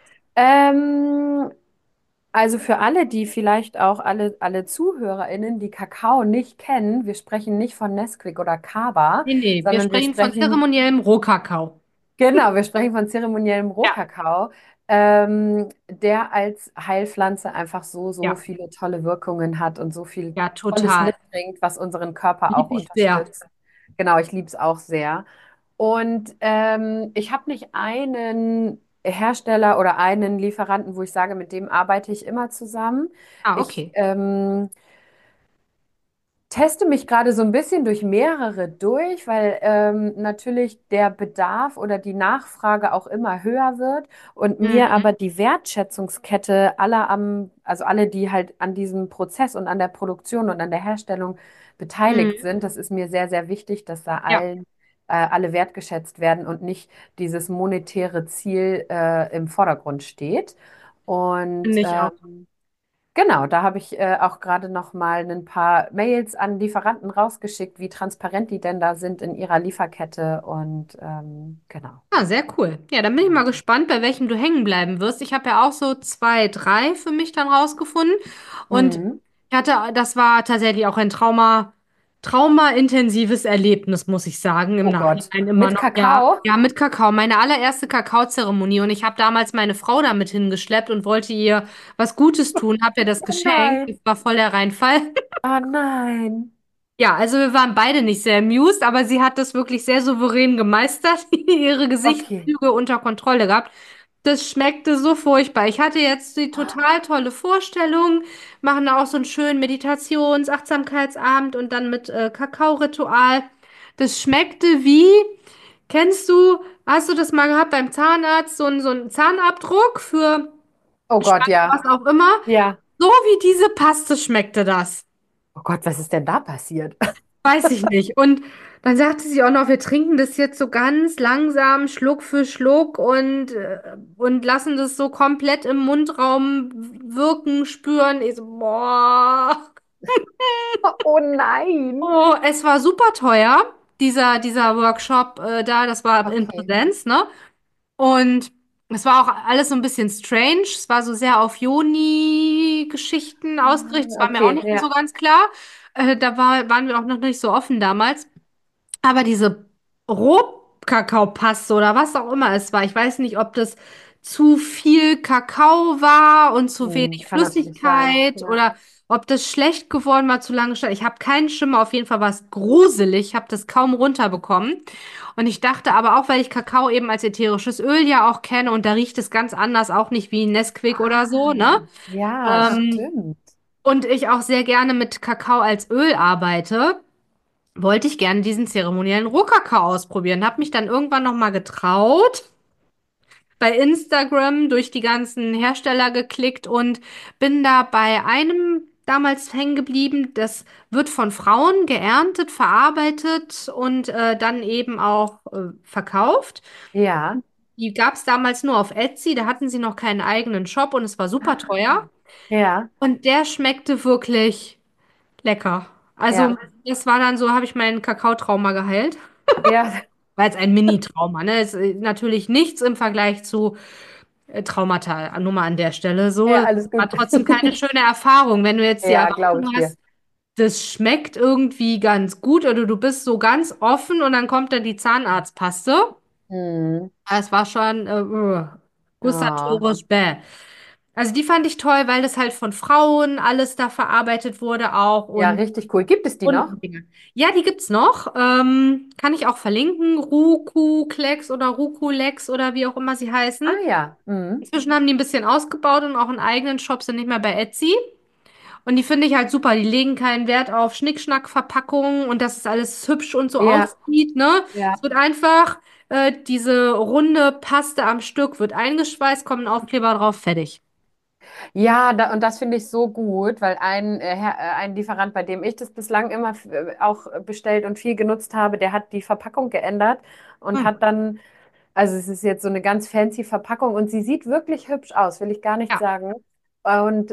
Ähm, Also für alle, die vielleicht auch alle ZuhörerInnen, die Kakao nicht kennen, wir sprechen nicht von Nesquik oder Kaba, Nee, nee, wir sondern wir sprechen von sprechen, zeremoniellem Rohkakao. genau, wir sprechen von zeremoniellem Ja, Rohkakao, der als Heilpflanze einfach so ja, viele tolle Wirkungen hat und so viel ja, Tolles total. mitbringt, was unseren Körper auch Liebe ich sehr. unterstützt. Genau, ich liebe es auch sehr. Und ich habe nicht einen Hersteller oder einen Lieferanten, wo ich sage, mit dem arbeite ich immer zusammen. Ah, Ich okay. teste mich gerade so ein bisschen durch mehrere durch, weil natürlich der Bedarf oder die Nachfrage auch immer höher wird, und mir Mhm. aber die Wertschätzungskette also alle, die halt an diesem Prozess und an der Produktion und an der Herstellung beteiligt Mhm. sind, das ist mir sehr wichtig, dass da Ja, alle wertgeschätzt werden und nicht dieses monetäre Ziel im Vordergrund steht. Und finde ich auch. genau, da habe ich auch gerade noch mal ein paar Mails an Lieferanten rausgeschickt, wie transparent die denn da sind in ihrer Lieferkette, und genau. Ah, sehr cool. Ja, dann bin ich mal gespannt, bei welchem du hängen bleiben wirst. Ich habe ja auch so zwei, drei für mich dann rausgefunden. Und Mhm. das war tatsächlich auch ein traumaintensives Erlebnis, muss ich sagen, im Oh Gott, Nachhinein immer mit noch. Ja, Kakao? ja, mit Kakao. Meine allererste Kakaozeremonie. Und ich habe damals meine Frau da mit hingeschleppt und wollte ihr was Gutes tun, habe ihr das Oh geschenkt. Das nein, war voll der Reinfall. oh nein. Ja, also wir waren beide nicht sehr amused, aber sie hat das wirklich sehr souverän gemeistert, ihre Okay. Gesichtszüge unter Kontrolle gehabt. Das schmeckte so furchtbar. Ich hatte jetzt die total tolle Vorstellung, machen da auch so einen schönen Achtsamkeitsabend und dann mit Kakao-Ritual. Das schmeckte wie, hast du das mal gehabt beim Zahnarzt, so ein Zahnabdruck für Oh Gott, Spange, ja. was auch immer? Ja. So wie diese Paste schmeckte das. Oh Gott, was ist denn da passiert? Weiß ich nicht. Und dann sagte sie auch noch, wir trinken das jetzt so ganz langsam, Schluck für Schluck und lassen das so komplett im Mundraum wirken, spüren. Ich so, boah. Oh nein. Oh, es war super teuer, dieser Workshop da, das war in Okay. Präsenz, ne? Und es war auch alles so ein bisschen strange. Es war so sehr auf Joni-Geschichten ausgerichtet. Es war mir auch Okay, nicht mehr so ja. ganz klar. Waren wir auch noch nicht so offen damals. Aber diese Rohkakaopaste oder was auch immer es war, ich weiß nicht, ob das zu viel Kakao war und zu Hm, wenig kann natürlich sein. Flüssigkeit Ja. oder ob das schlecht geworden war, zu lange stand. Ich habe keinen Schimmer, auf jeden Fall war es gruselig. Ich habe das kaum runterbekommen. Und ich dachte aber auch, weil ich Kakao eben als ätherisches Öl ja auch kenne und da riecht es ganz anders, auch nicht wie Nesquik oder so, Ah, ne? ja, Ähm, stimmt. und ich auch sehr gerne mit Kakao als Öl arbeite, wollte ich gerne diesen zeremoniellen Rohkakao ausprobieren. Habe mich dann irgendwann nochmal getraut bei Instagram durch die ganzen Hersteller geklickt und bin da bei einem damals hängen geblieben. Das wird von Frauen geerntet, verarbeitet und dann eben auch verkauft. Ja. Die gab es damals nur auf Etsy, da hatten sie noch keinen eigenen Shop und es war super Ah, teuer. ja, Und der schmeckte wirklich lecker. Also, ja, das war dann so, habe ich meinen Kakaotrauma geheilt. ja, War jetzt ein Mini-Trauma, ne? Ist natürlich nichts im Vergleich zu Traumata, nur mal an der Stelle so. ja, alles War gut. trotzdem keine schöne Erfahrung, wenn du jetzt die Ja, glaube Erwartung ich dir. hast, das schmeckt irgendwie ganz gut oder du bist so ganz offen und dann kommt dann die Zahnarztpaste. Hm. Es war schon Ja, gustatorisch bäh. Also die fand ich toll, weil das halt von Frauen alles da verarbeitet wurde auch ja, und richtig cool. Gibt es die noch? Dinge. Ja, die gibt's noch. Kann ich auch verlinken. Ruku-Klex oder Ruku-Lex oder wie auch immer sie heißen. Ah ja. Hm. Inzwischen haben die ein bisschen ausgebaut und auch einen eigenen Shop, sind nicht mehr bei Etsy. Und die finde ich halt super. Die legen keinen Wert auf Schnickschnack-Verpackungen und dass es alles hübsch und so Ja, aussieht, ne? ja. Es wird einfach diese runde Paste am Stück wird eingeschweißt, kommt ein Aufkleber drauf, fertig. Ja, und das finde ich so gut, weil ein Lieferant, bei dem ich das bislang immer auch bestellt und viel genutzt habe, der hat die Verpackung geändert und Hm. hat dann, also es ist jetzt so eine ganz fancy Verpackung und sie sieht wirklich hübsch aus, will ich gar nicht Ja. sagen. Und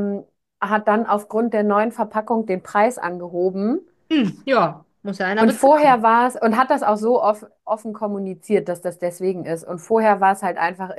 hat dann aufgrund der neuen Verpackung den Preis angehoben. Ja, muss ja einer Und bezahlen. vorher war es, und hat das auch so offen kommuniziert, dass das deswegen ist. Und vorher war es halt einfach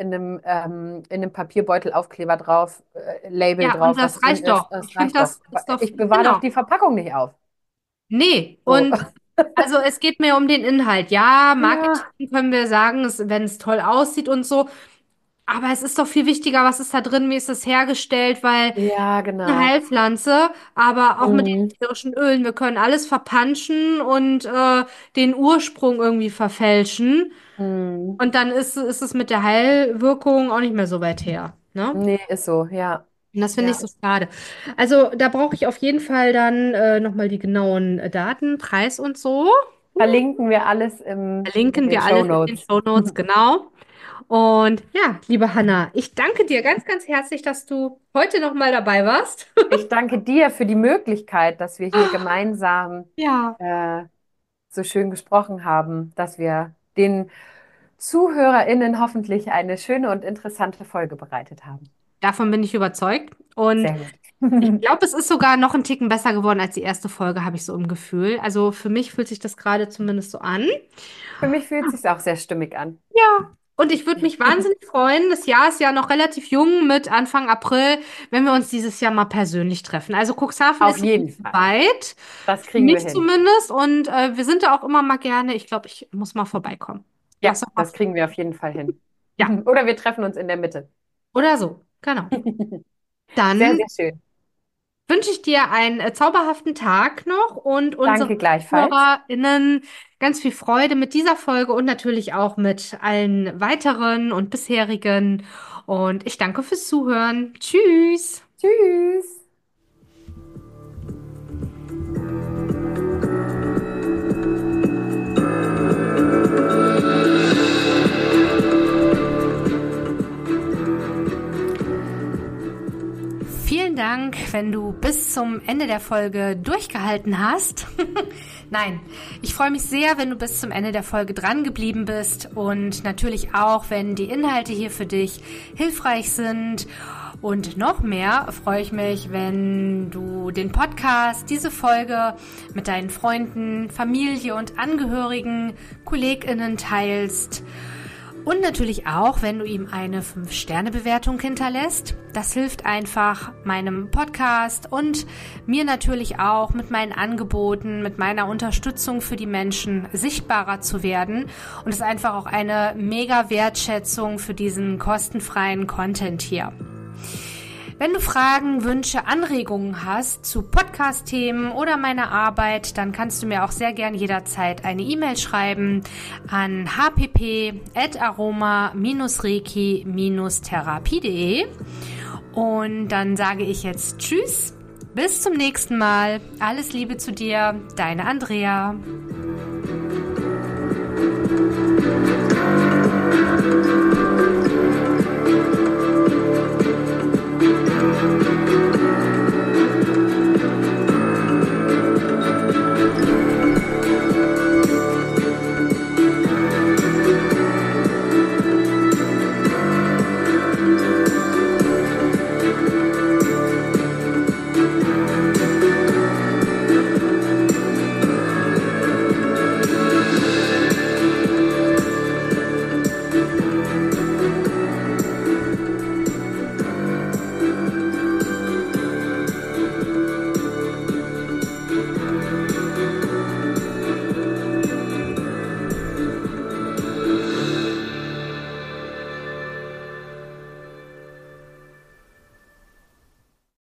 in einem Papierbeutel Aufkleber drauf, Label Ja, und drauf, was das drin reicht ist. doch. Ich Das finde, reicht doch. das ist doch, Ich bewahre doch genau. die Verpackung nicht auf. Nee, So. und also es geht mir um den Inhalt. Ja, Ja, Marketing können wir sagen, wenn es toll aussieht und so. Aber es ist doch viel wichtiger, was ist da drin, wie ist das hergestellt, weil ja, eine genau. Heilpflanze, aber auch mit den Mhm. ätherischen Ölen, wir können alles verpanschen und den Ursprung irgendwie verfälschen. Mhm. Und dann ist es mit der Heilwirkung auch nicht mehr so weit her. Ne? Nee, ist so, ja. Und das finde ich Ja. so schade. Also da brauche ich auf jeden Fall dann nochmal die genauen Daten, Preis und so. Verlinken wir alles in Verlinken den wir alles in den Shownotes. Shownotes, genau. Und ja, liebe Hanna, ich danke dir ganz, ganz herzlich, dass du heute nochmal dabei warst. Ich danke dir für die Möglichkeit, dass wir hier gemeinsam Ja. äh, so schön gesprochen haben, dass wir den ZuhörerInnen hoffentlich eine schöne und interessante Folge bereitet haben. Davon bin ich überzeugt. Und Sehr gut. ich glaube, es ist sogar noch ein Ticken besser geworden als die erste Folge, habe ich so im Gefühl. Also für mich fühlt sich das gerade zumindest so an. Für mich fühlt es sich auch sehr stimmig an. Ja. Und ich würde mich wahnsinnig freuen. Das Jahr ist ja noch relativ jung mit Anfang April, wenn wir uns dieses Jahr mal persönlich treffen. Also Cuxhaven Auf ist nicht jeden so Fall. weit. Das Für kriegen wir mich hin. zumindest. Und wir sind da auch immer mal gerne. Ich glaube, ich muss mal vorbeikommen. Ja, Lass doch mal. das kriegen wir auf jeden Fall hin. Ja. Oder wir treffen uns in der Mitte. Oder so. Genau. Sehr, Dann sehr schön. wünsche ich dir einen zauberhaften Tag noch und unseren Danke gleichfalls. HörerInnen ganz viel Freude mit dieser Folge und natürlich auch mit allen weiteren und bisherigen. Und ich danke fürs Zuhören. Tschüss. Tschüss. Vielen Dank, wenn du bis zum Ende der Folge durchgehalten hast. Nein, ich freue mich sehr, wenn du bis zum Ende der Folge dran geblieben bist und natürlich auch, wenn die Inhalte hier für dich hilfreich sind. Und noch mehr freue ich mich, wenn du den Podcast, diese Folge mit deinen Freunden, Familie und Angehörigen, KollegInnen teilst. Und natürlich auch, wenn du ihm eine 5-Sterne-Bewertung hinterlässt. Das hilft einfach meinem Podcast und mir natürlich auch mit meinen Angeboten, mit meiner Unterstützung für die Menschen sichtbarer zu werden. Und es ist einfach auch eine mega Wertschätzung für diesen kostenfreien Content hier. Wenn du Fragen, Wünsche, Anregungen hast zu Podcast-Themen oder meiner Arbeit, dann kannst du mir auch sehr gern jederzeit eine E-Mail schreiben an hpp@aroma-reiki-therapie.de. Und dann sage ich jetzt Tschüss, bis zum nächsten Mal. Alles Liebe zu dir, deine Andrea.